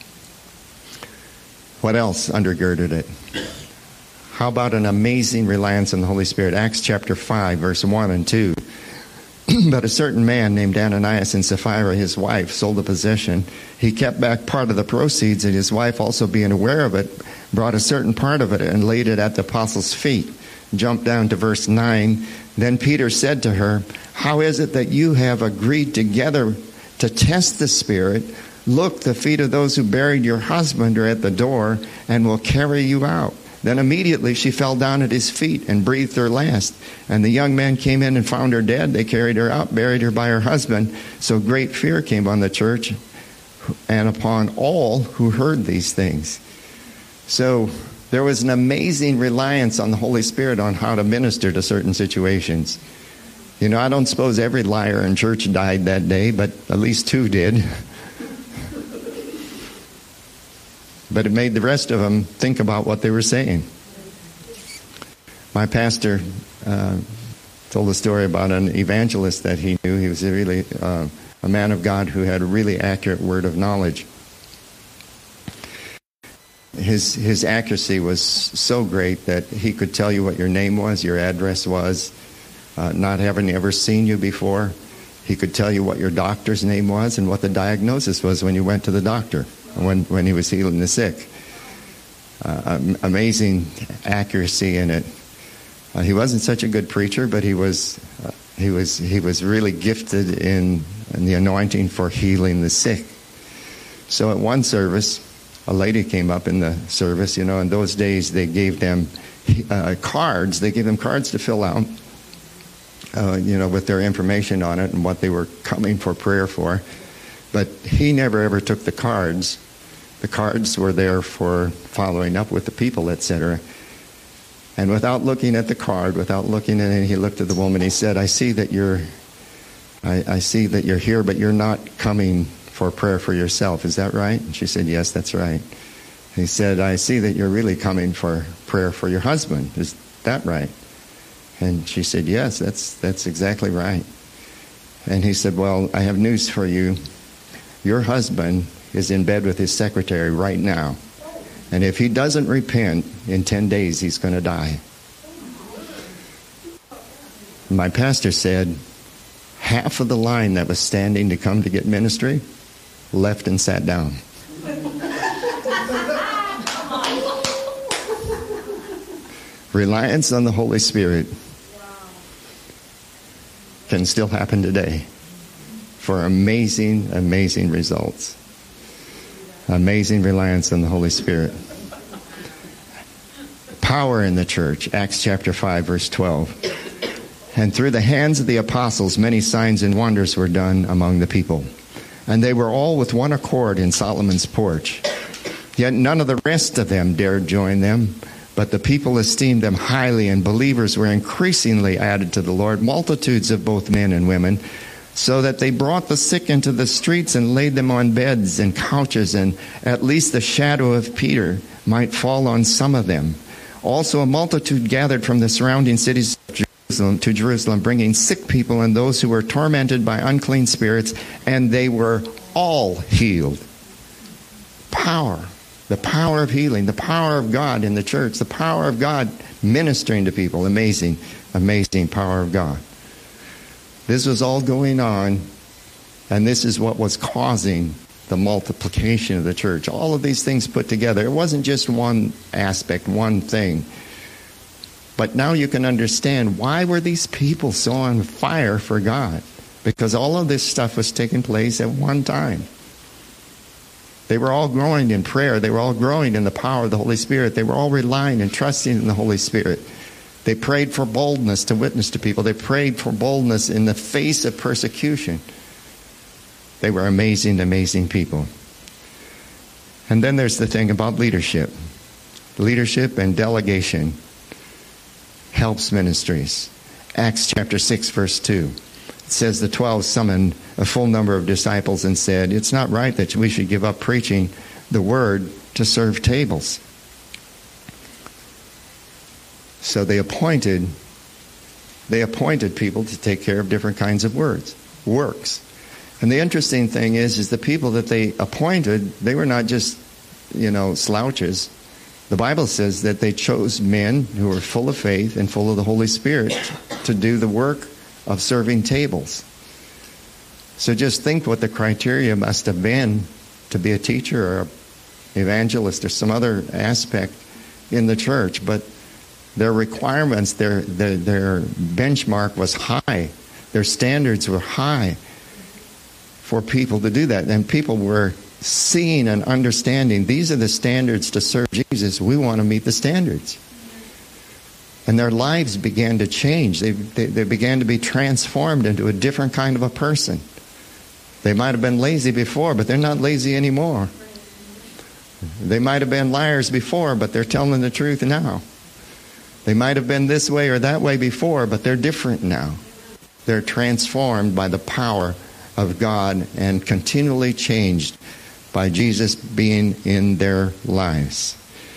What else undergirded it? How about an amazing reliance on the Holy Spirit? Acts chapter five, verse one and two. But a certain man named Ananias and Sapphira, his wife, sold a possession. He kept back part of the proceeds, and his wife, also being aware of it, brought a certain part of it and laid it at the apostles' feet. Jump down to verse nine. Then Peter said to her, "How is it that you have agreed together to test the Spirit? Look, the feet of those who buried your husband are at the door and will carry you out." Then immediately she fell down at his feet and breathed her last. And the young man came in and found her dead. They carried her out, buried her by her husband. So great fear came on the church and upon all who heard these things. So there was an amazing reliance on the Holy Spirit on how to minister to certain situations. You know, I don't suppose every liar in church died that day, but at least two did. But it made the rest of them think about what they were saying. My pastor uh, told a story about an evangelist that he knew. He was a really uh, a man of God who had a really accurate word of knowledge. His his accuracy was so great that he could tell you what your name was, your address was, uh, not having ever seen you before. He could tell you what your doctor's name was and what the diagnosis was when you went to the doctor. When when he was healing the sick. Uh, amazing accuracy in it. Uh, he wasn't such a good preacher, but he was uh, he was he was really gifted in, in the anointing for healing the sick. So at one service, a lady came up in the service. You know, in those days they gave them uh, cards. They gave them cards to fill out. Uh, you know, with their information on it and what they were coming for prayer for. But he never ever took the cards. The cards were there for following up with the people, et cetera. And without looking at the card, without looking at it, he looked at the woman. He said, "I see that you're, I, I see that you're here, but you're not coming for prayer for yourself. Is that right?" And she said, "Yes, that's right." He said, "I see that you're really coming for prayer for your husband. Is that right?" And she said, "Yes, that's that's exactly right." And he said, "Well, I have news for you. Your husband is in bed with his secretary right now. And if he doesn't repent, in ten days he's going to die." My pastor said, half of the line that was standing to come to get ministry left and sat down. Reliance on the Holy Spirit can still happen today for amazing, amazing results. Amazing reliance on the Holy Spirit. Power in the church. Acts chapter five, verse twelve. And through the hands of the apostles, many signs and wonders were done among the people. And they were all with one accord in Solomon's porch. Yet none of the rest of them dared join them, but the people esteemed them highly, and believers were increasingly added to the Lord, multitudes of both men and women, so that they brought the sick into the streets and laid them on beds and couches, and at least the shadow of Peter might fall on some of them. Also a multitude gathered from the surrounding cities of Jerusalem to Jerusalem, bringing sick people and those who were tormented by unclean spirits, and they were all healed. Power. The power of healing. The power of God in the church. The power of God ministering to people. Amazing, amazing power of God. This was all going on, and this is what was causing the multiplication of the church, all of these things put together. It wasn't just one aspect, one thing. But now you can understand why were these people so on fire for God? Because all of this stuff was taking place at one time. They were all growing in prayer. They were all growing in the power of the Holy Spirit. They were all relying and trusting in the Holy Spirit. They prayed for boldness to witness to people. They prayed for boldness in the face of persecution. They were amazing, amazing people. And then there's the thing about leadership. Leadership and delegation helps ministries. Acts chapter six, verse two. It says the twelve summoned a full number of disciples and said, "It's not right that we should give up preaching the word to serve tables." So they appointed, they appointed people to take care of different kinds of words, works. And the interesting thing is, is the people that they appointed, they were not just, you know, slouches. The Bible says that they chose men who were full of faith and full of the Holy Spirit to do the work of serving tables. So just think what the criteria must have been to be a teacher or an evangelist or some other aspect in the church. But their requirements, their, their, their benchmark was high. Their standards were high for people to do that. And people were seeing and understanding, these are the standards to serve Jesus. We want to meet the standards. And their lives began to change. They, they, they began to be transformed into a different kind of a person. They might have been lazy before, but they're not lazy anymore. They might have been liars before, but they're telling the truth now. They might have been this way or that way before, but they're different now. They're transformed by the power of God and continually changed by Jesus being in their lives.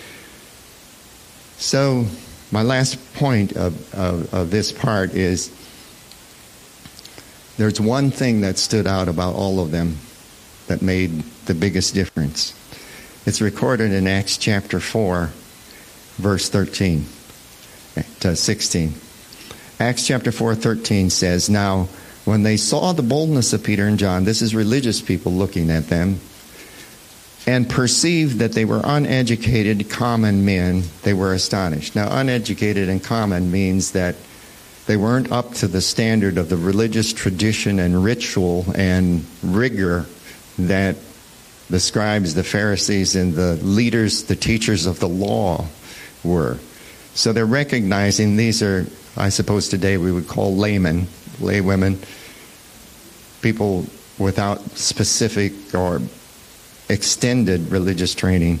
So, my last point of, of, of this part is there's one thing that stood out about all of them that made the biggest difference. It's recorded in Acts chapter four, verse thirteen to sixteen. Acts chapter four, thirteen says, "Now, when they saw the boldness of Peter and John," this is religious people looking at them, "and perceived that they were uneducated, common men, they were astonished." Now, uneducated and common means that they weren't up to the standard of the religious tradition and ritual and rigor that the scribes, the Pharisees, and the leaders, the teachers of the law were. So they're recognizing these are, I suppose today we would call laymen, laywomen, people without specific or extended religious training.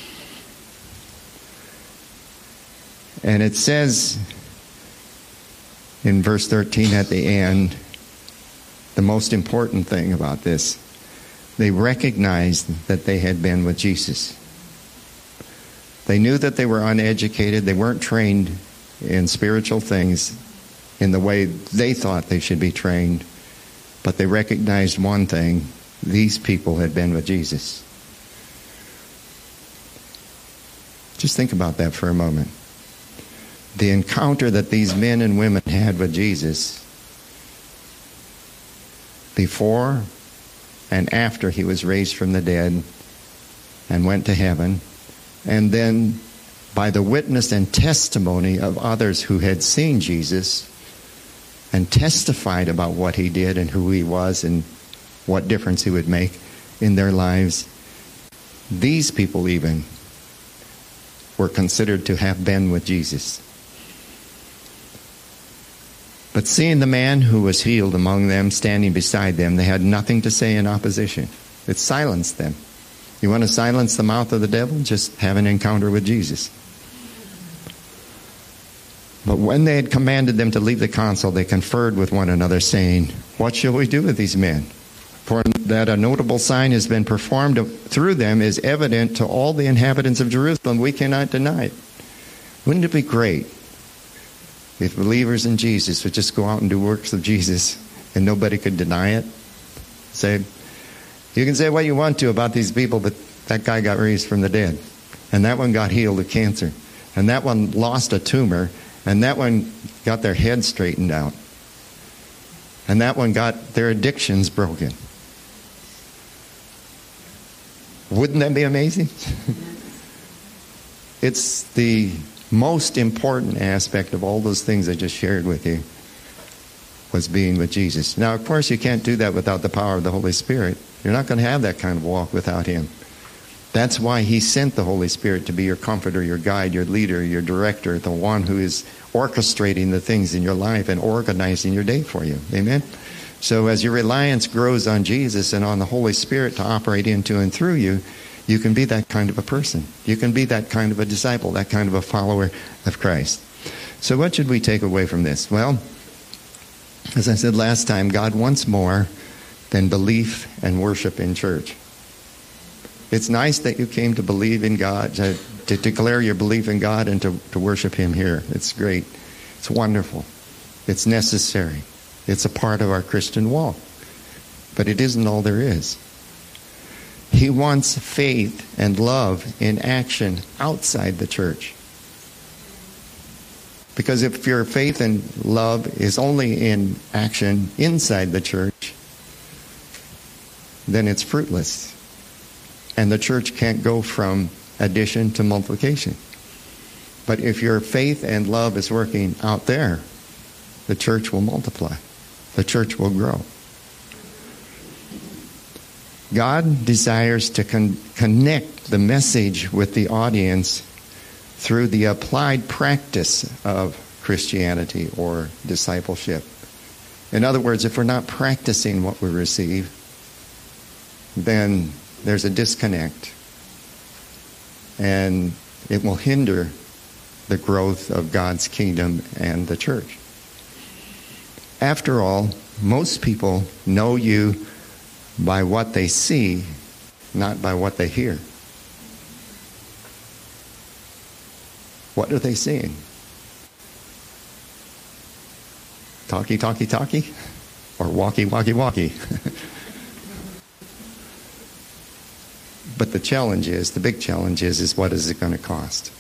And it says in verse thirteen at the end, the most important thing about this, they recognized that they had been with Jesus. They knew that they were uneducated. They weren't trained in spiritual things in the way they thought they should be trained. But they recognized one thing: these people had been with Jesus. Just think about that for a moment. The encounter that these men and women had with Jesus before and after he was raised from the dead and went to heaven, and then by the witness and testimony of others who had seen Jesus and testified about what he did and who he was and what difference he would make in their lives, these people even were considered to have been with Jesus. But seeing the man who was healed among them standing beside them, they had nothing to say in opposition. It silenced them. You want to silence the mouth of the devil? Just have an encounter with Jesus. But when they had commanded them to leave the council, they conferred with one another, saying, "What shall we do with these men? For that a notable sign has been performed through them is evident to all the inhabitants of Jerusalem. We cannot deny it." Wouldn't it be great if believers in Jesus would just go out and do works of Jesus and nobody could deny it? Say, you can say what you want to about these people, but that guy got raised from the dead. And that one got healed of cancer. And that one lost a tumor. And that one got their head straightened out. And that one got their addictions broken. Wouldn't that be amazing? It's the most important aspect of all those things I just shared with you, was being with Jesus. Now, of course, you can't do that without the power of the Holy Spirit. You're not going to have that kind of walk without Him. That's why He sent the Holy Spirit to be your comforter, your guide, your leader, your director, the one who is orchestrating the things in your life and organizing your day for you. Amen? So as your reliance grows on Jesus and on the Holy Spirit to operate into and through you, you can be that kind of a person. You can be that kind of a disciple, that kind of a follower of Christ. So what should we take away from this? Well, as I said last time, God wants more than belief and worship in church. It's nice that you came to believe in God, to, to declare your belief in God and to, to worship Him here. It's great. It's wonderful. It's necessary. It's a part of our Christian walk. But it isn't all there is. He wants faith and love in action outside the church. Because if your faith and love is only in action inside the church, then it's fruitless. And the church can't go from addition to multiplication. But if your faith and love is working out there, the church will multiply. The church will grow. God desires to con- connect the message with the audience through the applied practice of Christianity or discipleship. In other words, if we're not practicing what we receive, then there's a disconnect. And it will hinder the growth of God's kingdom and the church. After all, most people know you by what they see, not by what they hear. What are they seeing? Talkie, talkie, talkie? Or walkie, walkie, walkie? But the challenge is, the big challenge is, is what is it going to cost?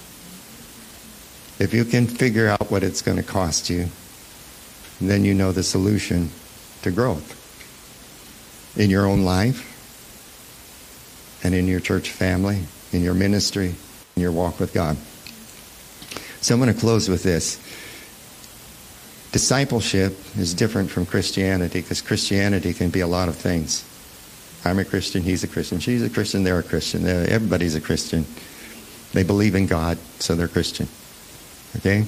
If you can figure out what it's going to cost you, then you know the solution to growth in your own life and in your church family, in your ministry, in your walk with God. So I'm going to close with this. Discipleship is different from Christianity because Christianity can be a lot of things. I'm a Christian, he's a Christian, she's a Christian, they're a Christian. Everybody's a Christian. They believe in God, so they're Christian. Okay?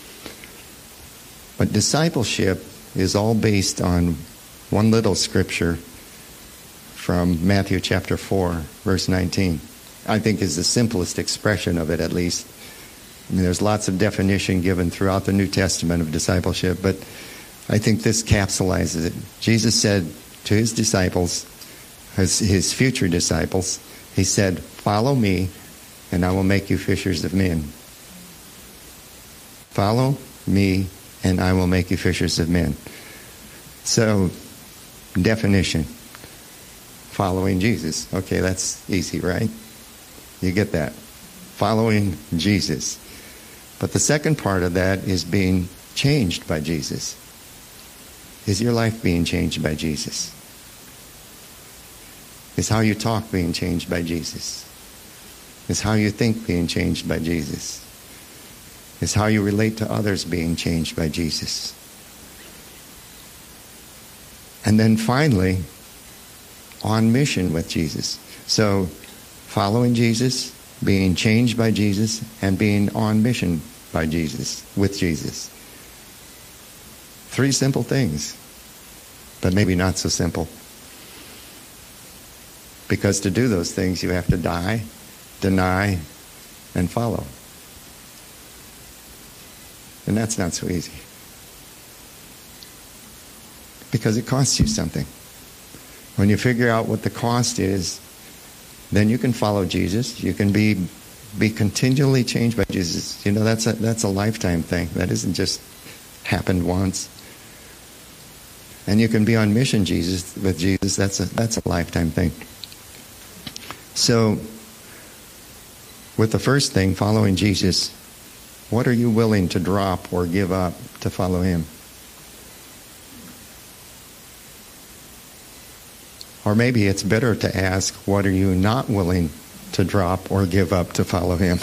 But discipleship is all based on one little scripture from Matthew chapter four, verse nineteen. I think is the simplest expression of it, at least. I mean, there's lots of definition given throughout the New Testament of discipleship, but I think this capsulizes it. Jesus said to his disciples, his, his future disciples, he said, "Follow me, and I will make you fishers of men." Follow me, and I will make you fishers of men. So, definition. Following Jesus. Okay, that's easy, right? You get that. Following Jesus. But the second part of that is being changed by Jesus. Is your life being changed by Jesus? Is how you talk being changed by Jesus? Is how you think being changed by Jesus? Is how you relate to others being changed by Jesus? And then finally, on mission with Jesus. So, following Jesus, being changed by Jesus, and being on mission by Jesus, with Jesus. Three simple things, but maybe not so simple. Because to do those things, you have to die, deny, and follow. And that's not so easy. Because it costs you something. When you figure out what the cost is, then you can follow Jesus. You can be be continually changed by Jesus. You know, that's a that's a lifetime thing. That isn't just happened once. And you can be on mission Jesus with Jesus. That's a that's a lifetime thing. So, with the first thing, following Jesus, what are you willing to drop or give up to follow Him? Or maybe it's better to ask, what are you not willing to drop or give up to follow him?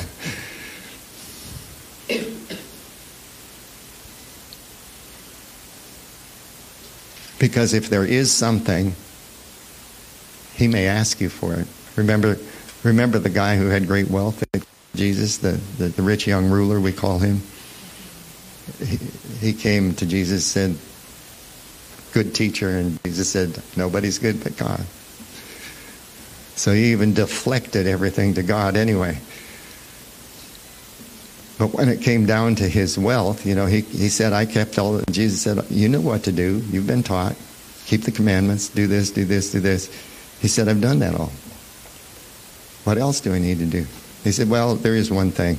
Because if there is something, he may ask you for it. Remember, remember the guy who had great wealth, Jesus, the, the, the rich young ruler, we call him. He, he came to Jesus and said, good teacher, and Jesus said, nobody's good but God. So he even deflected everything to God anyway. But when it came down to his wealth, you know, he, he said, I kept all of it. Jesus said, you know what to do. You've been taught. Keep the commandments. Do this, do this, do this. He said, I've done that all. What else do I need to do? He said, well, there is one thing.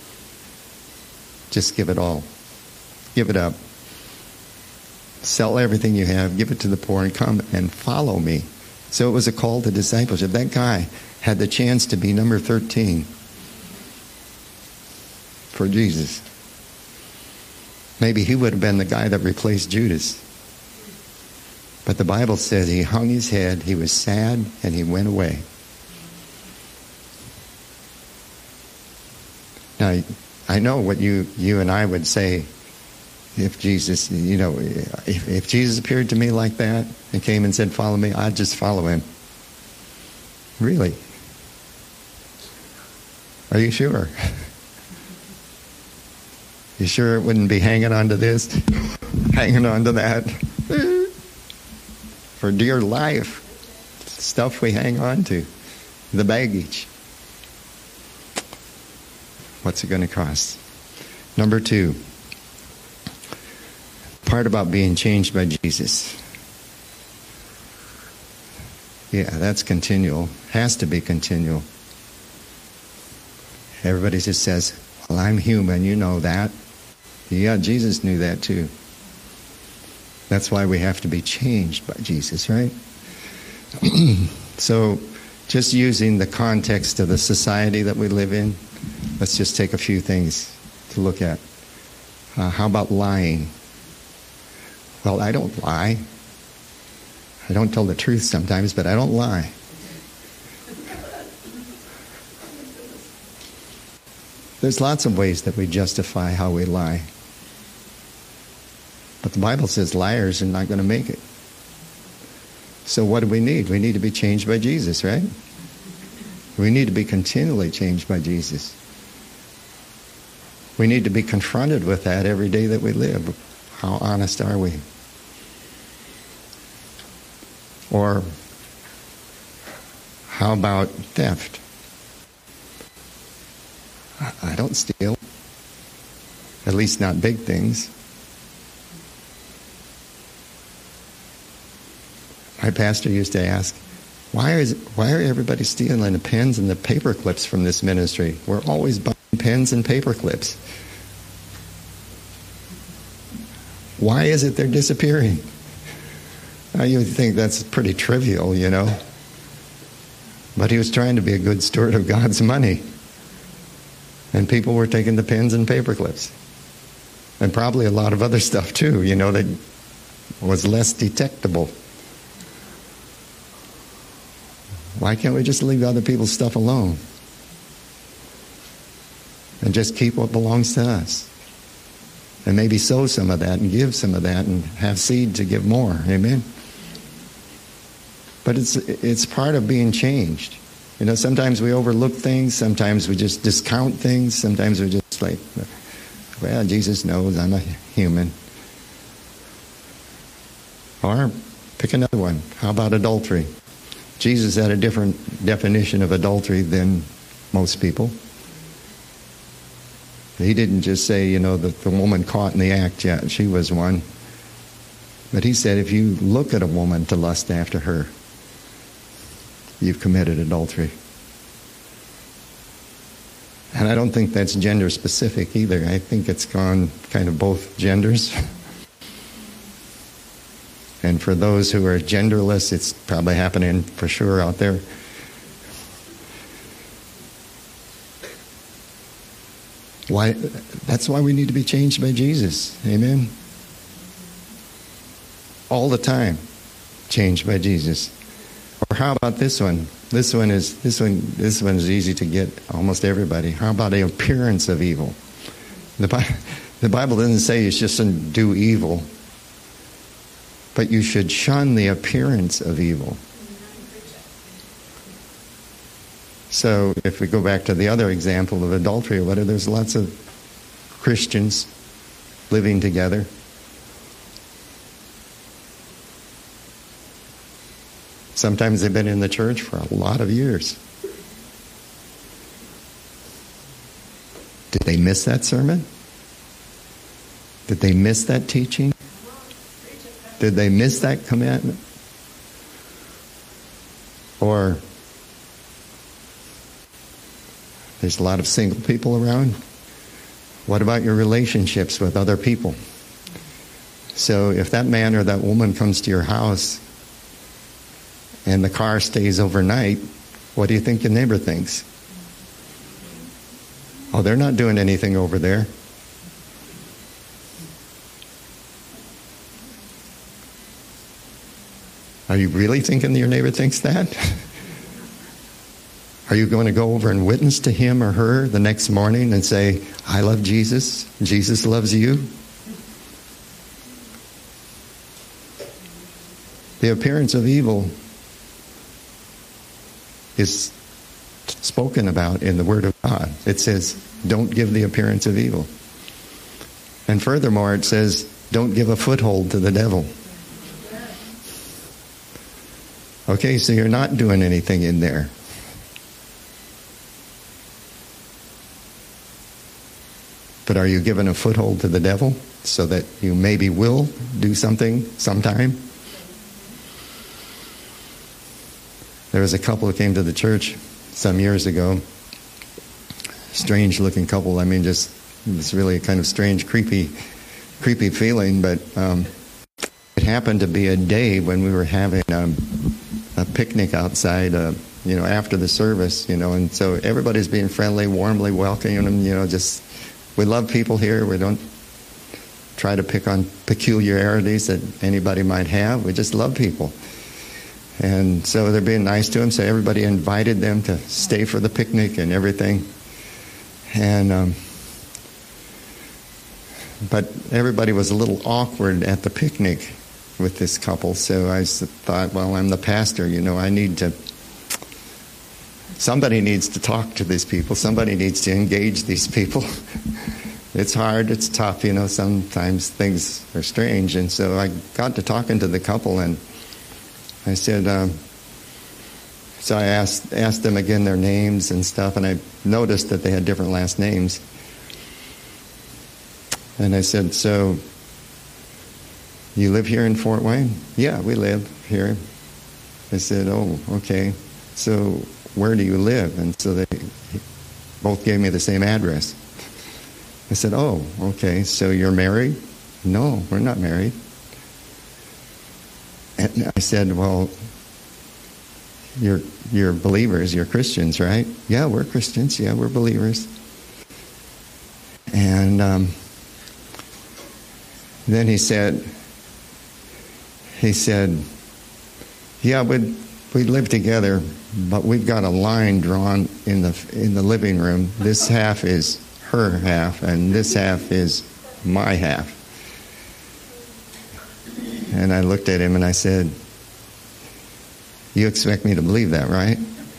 Just give it all. Give it up. Sell everything you have. Give it to the poor and come and follow me. So it was a call to discipleship. That guy had the chance to be number thirteen. For Jesus. Maybe he would have been the guy that replaced Judas. But the Bible says he hung his head, he was sad, and he went away. Now, I know what you, you and I would say if Jesus, you know, if, if Jesus appeared to me like that and came and said, follow me, I'd just follow him. Really? Are you sure? You sure it wouldn't be hanging on to this, hanging on to that? For dear life, stuff we hang on to, the baggage. What's it going to cost? Number two, part about being changed by Jesus. Yeah, that's continual. Has to be continual. Everybody just says, well, I'm human, you know that. Yeah, Jesus knew that too. That's why we have to be changed by Jesus, right? So, just using the context of the society that we live in, let's just take a few things to look at. Uh, how about lying? Well, I don't lie. I don't tell the truth sometimes, but I don't lie. There's lots of ways that we justify how we lie. But the Bible says liars are not going to make it. So what do we need? We need to be changed by Jesus, right? We need to be continually changed by Jesus. We need to be confronted with that every day that we live. How honest are we? Or how about theft? I don't steal. At least not big things. My pastor used to ask, why is why are everybody stealing the pens and the paper clips from this ministry? We're always buying pens and paper clips. Why is it they're disappearing? Now you would think that's pretty trivial, you know. But he was trying to be a good steward of God's money. And people were taking the pens and paper clips. And probably a lot of other stuff too, you know, that was less detectable. Why can't we just leave other people's stuff alone? And just keep what belongs to us? And maybe sow some of that and give some of that and have seed to give more. Amen? But it's it's part of being changed. You know, sometimes we overlook things. Sometimes we just discount things. Sometimes we just like, well, Jesus knows I'm a human. Or pick another one. How about adultery? Jesus had a different definition of adultery than most people. He didn't just say, you know, the, the woman caught in the act, yeah, she was one. But he said, if you look at a woman to lust after her, you've committed adultery. And I don't think that's gender specific either. I think it's gone kind of both genders. And for those who are genderless, it's probably happening for sure out there. Why? That's why we need to be changed by Jesus. Amen? All the time, changed by Jesus. Or how about this one? This one is this one this one is easy to get almost everybody. How about the appearance of evil? The Bible, the Bible doesn't say you shouldn't do evil, but you should shun the appearance of evil. So if we go back to the other example of adultery, what are, there's lots of Christians living together. Sometimes they've been in the church for a lot of years. Did they miss that sermon? Did they miss that teaching? Did they miss that commandment? Or there's a lot of single people around. What about your relationships with other people? So if that man or that woman comes to your house and the car stays overnight, what do you think your neighbor thinks? Oh, they're not doing anything over there. Are you really thinking that your neighbor thinks that? Are you going to go over and witness to him or her the next morning and say, I love Jesus, Jesus loves you? The appearance of evil is spoken about in the Word of God. It says, don't give the appearance of evil. And furthermore, it says, don't give a foothold to the devil. Okay, so you're not doing anything in there. But are you giving a foothold to the devil so that you maybe will do something sometime? There was a couple who came to the church some years ago. Strange looking couple. I mean, just, it was really a kind of strange, creepy, creepy feeling. But um, it happened to be a day when we were having um, a picnic outside, uh, you know, after the service, you know, and so everybody's being friendly, warmly welcoming them, you know, just, we love people here. We don't try to pick on peculiarities that anybody might have. We just love people. And so they're being nice to them, so everybody invited them to stay for the picnic and everything. And um, but everybody was a little awkward at the picnic with this couple, so I thought, well, I'm the pastor, you know, I need to, somebody needs to talk to these people, somebody needs to engage these people. It's hard, it's tough, you know, sometimes things are strange. And so I got to talking to the couple, and I said, um, so I asked asked them again their names and stuff, and I noticed that they had different last names. And I said, so you live here in Fort Wayne? Yeah, we live here. I said, oh, okay. So where do you live? And so they both gave me the same address. I said, oh, okay. So you're married? No, we're not married. And I said, well, you're you're believers, you're Christians, right? Yeah, we're Christians. Yeah, we're believers. And um, then he said, he said, yeah, we'd, we live together, but we've got a line drawn in the in the living room. This half is her half, and this half is my half. And I looked at him and I said, you expect me to believe that, right?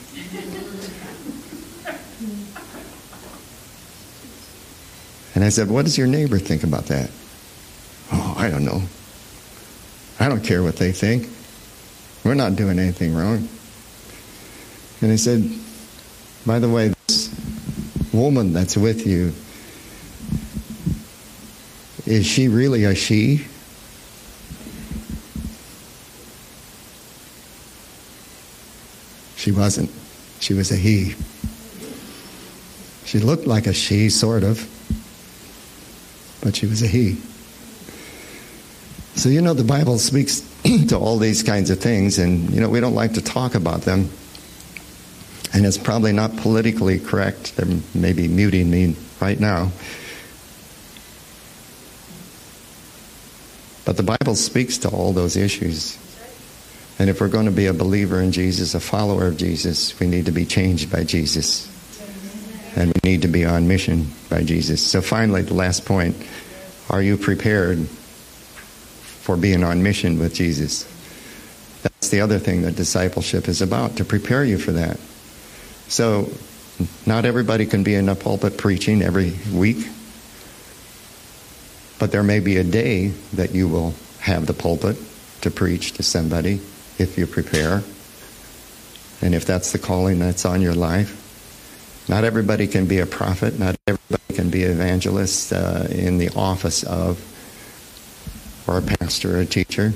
And I said, what does your neighbor think about that? Oh, I don't know. I don't care what they think. We're not doing anything wrong. And I said, by the way, this woman that's with you, is she really a she? She wasn't. She was a he. She looked like a she, sort of, but she was a he. So, you know, the Bible speaks to all these kinds of things, and, you know, we don't like to talk about them. And it's probably not politically correct. They're maybe muting me right now. But the Bible speaks to all those issues. And if we're going to be a believer in Jesus, a follower of Jesus, we need to be changed by Jesus. And we need to be on mission by Jesus. So finally, the last point, are you prepared for being on mission with Jesus? That's the other thing that discipleship is about, to prepare you for that. So not everybody can be in a pulpit preaching every week, but there may be a day that you will have the pulpit to preach to somebody if you prepare, and if that's the calling that's on your life. Not everybody can be a prophet. Not everybody can be an evangelist uh, in the office of, or a pastor or a teacher.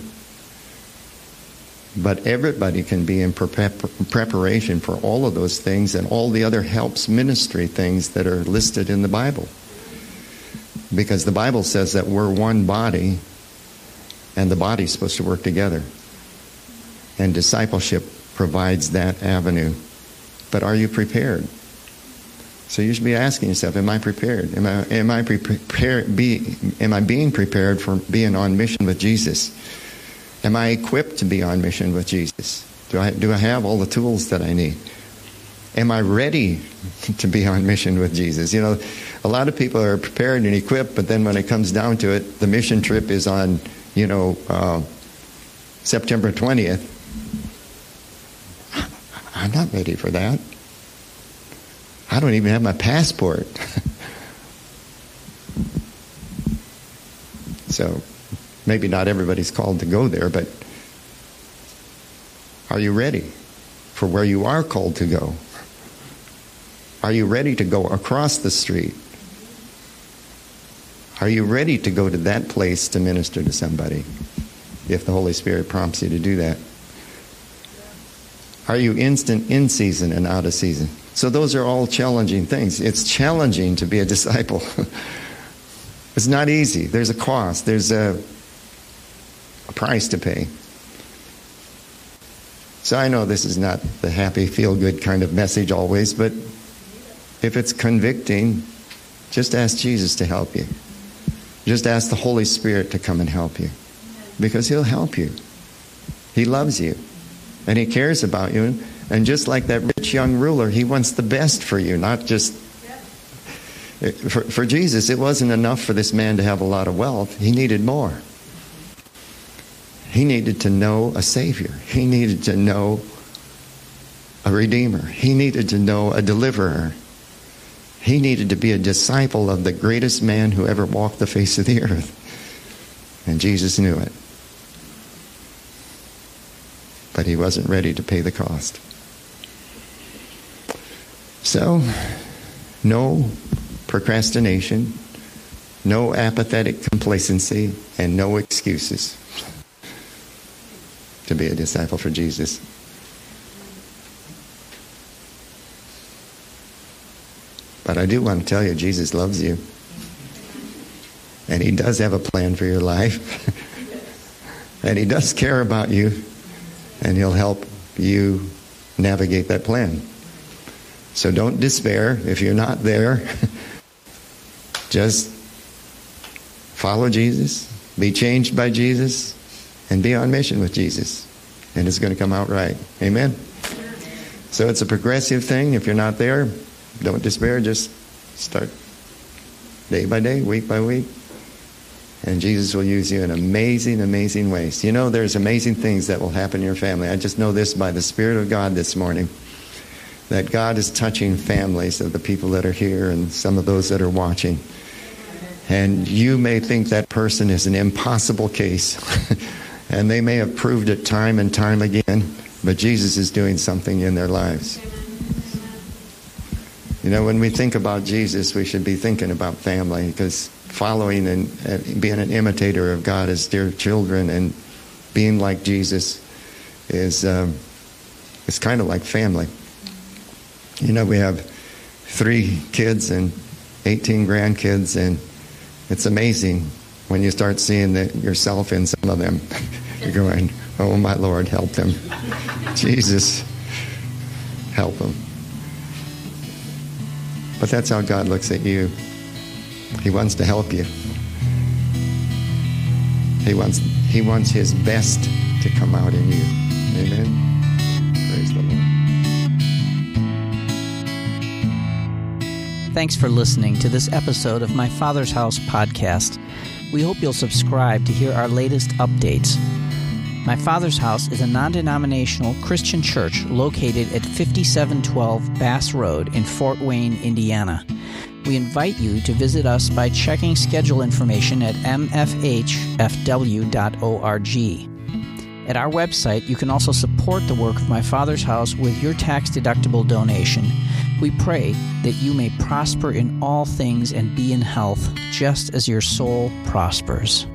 But everybody can be in pre- preparation for all of those things and all the other helps ministry things that are listed in the Bible. Because the Bible says that we're one body, and the body's supposed to work together. And discipleship provides that avenue. But are you prepared? So you should be asking yourself, am I prepared? Am I am I prepared be am I being prepared for being on mission with Jesus? Am I equipped to be on mission with Jesus? Do I do I have all the tools that I need? Am I ready to be on mission with Jesus? You know, a lot of people are prepared and equipped, but then when it comes down to it, the mission trip is on, you know, uh, September twentieth. I'm not ready for that. I don't even have my passport. So maybe not everybody's called to go there, but are you ready for where you are called to go? Are you ready to go across the street? Are you ready to go to that place to minister to somebody if the Holy Spirit prompts you to do that? Are you instant in season and out of season? So those are all challenging things. It's challenging to be a disciple. It's not easy. There's a cost. There's a, a price to pay. So I know this is not the happy, feel-good kind of message always, but if it's convicting, just ask Jesus to help you. Just ask the Holy Spirit to come and help you. Because He'll help you. He loves you. And He cares about you. And just like that rich young ruler, He wants the best for you, not just... For, for Jesus, it wasn't enough for this man to have a lot of wealth. He needed more. He needed to know a Savior. He needed to know a Redeemer. He needed to know a Deliverer. He needed to be a disciple of the greatest man who ever walked the face of the earth. And Jesus knew it. But He wasn't ready to pay the cost. So, no procrastination, no apathetic complacency, and no excuses to be a disciple for Jesus. But I do want to tell you, Jesus loves you. And He does have a plan for your life. And He does care about you. And He'll help you navigate that plan. So don't despair if you're not there. Just follow Jesus, be changed by Jesus, and be on mission with Jesus. And it's going to come out right. Amen? So it's a progressive thing. If you're not there, don't despair. Just start day by day, week by week. And Jesus will use you in amazing, amazing ways. You know, there's amazing things that will happen in your family. I just know this by the Spirit of God this morning, that God is touching families of the people that are here and some of those that are watching. And you may think that person is an impossible case. And they may have proved it time and time again. But Jesus is doing something in their lives. You know, when we think about Jesus, we should be thinking about family, because following and uh, being an imitator of God as dear children and being like Jesus is um, it's kind of like family. You know, we have three kids and eighteen grandkids, and it's amazing when you start seeing the, yourself in some of them. You're going, oh my Lord, help them. Jesus, help them. But that's how God looks at you. He wants to help you. He wants, he wants His best to come out in you. Amen. Praise the Lord. Thanks for listening to this episode of My Father's House podcast. We hope you'll subscribe to hear our latest updates. My Father's House is a non-denominational Christian church located at fifty-seven twelve Bass Road in Fort Wayne, Indiana. We invite you to visit us by checking schedule information at m f h f w dot org. At our website, you can also support the work of My Father's House with your tax-deductible donation. We pray that you may prosper in all things and be in health, just as your soul prospers.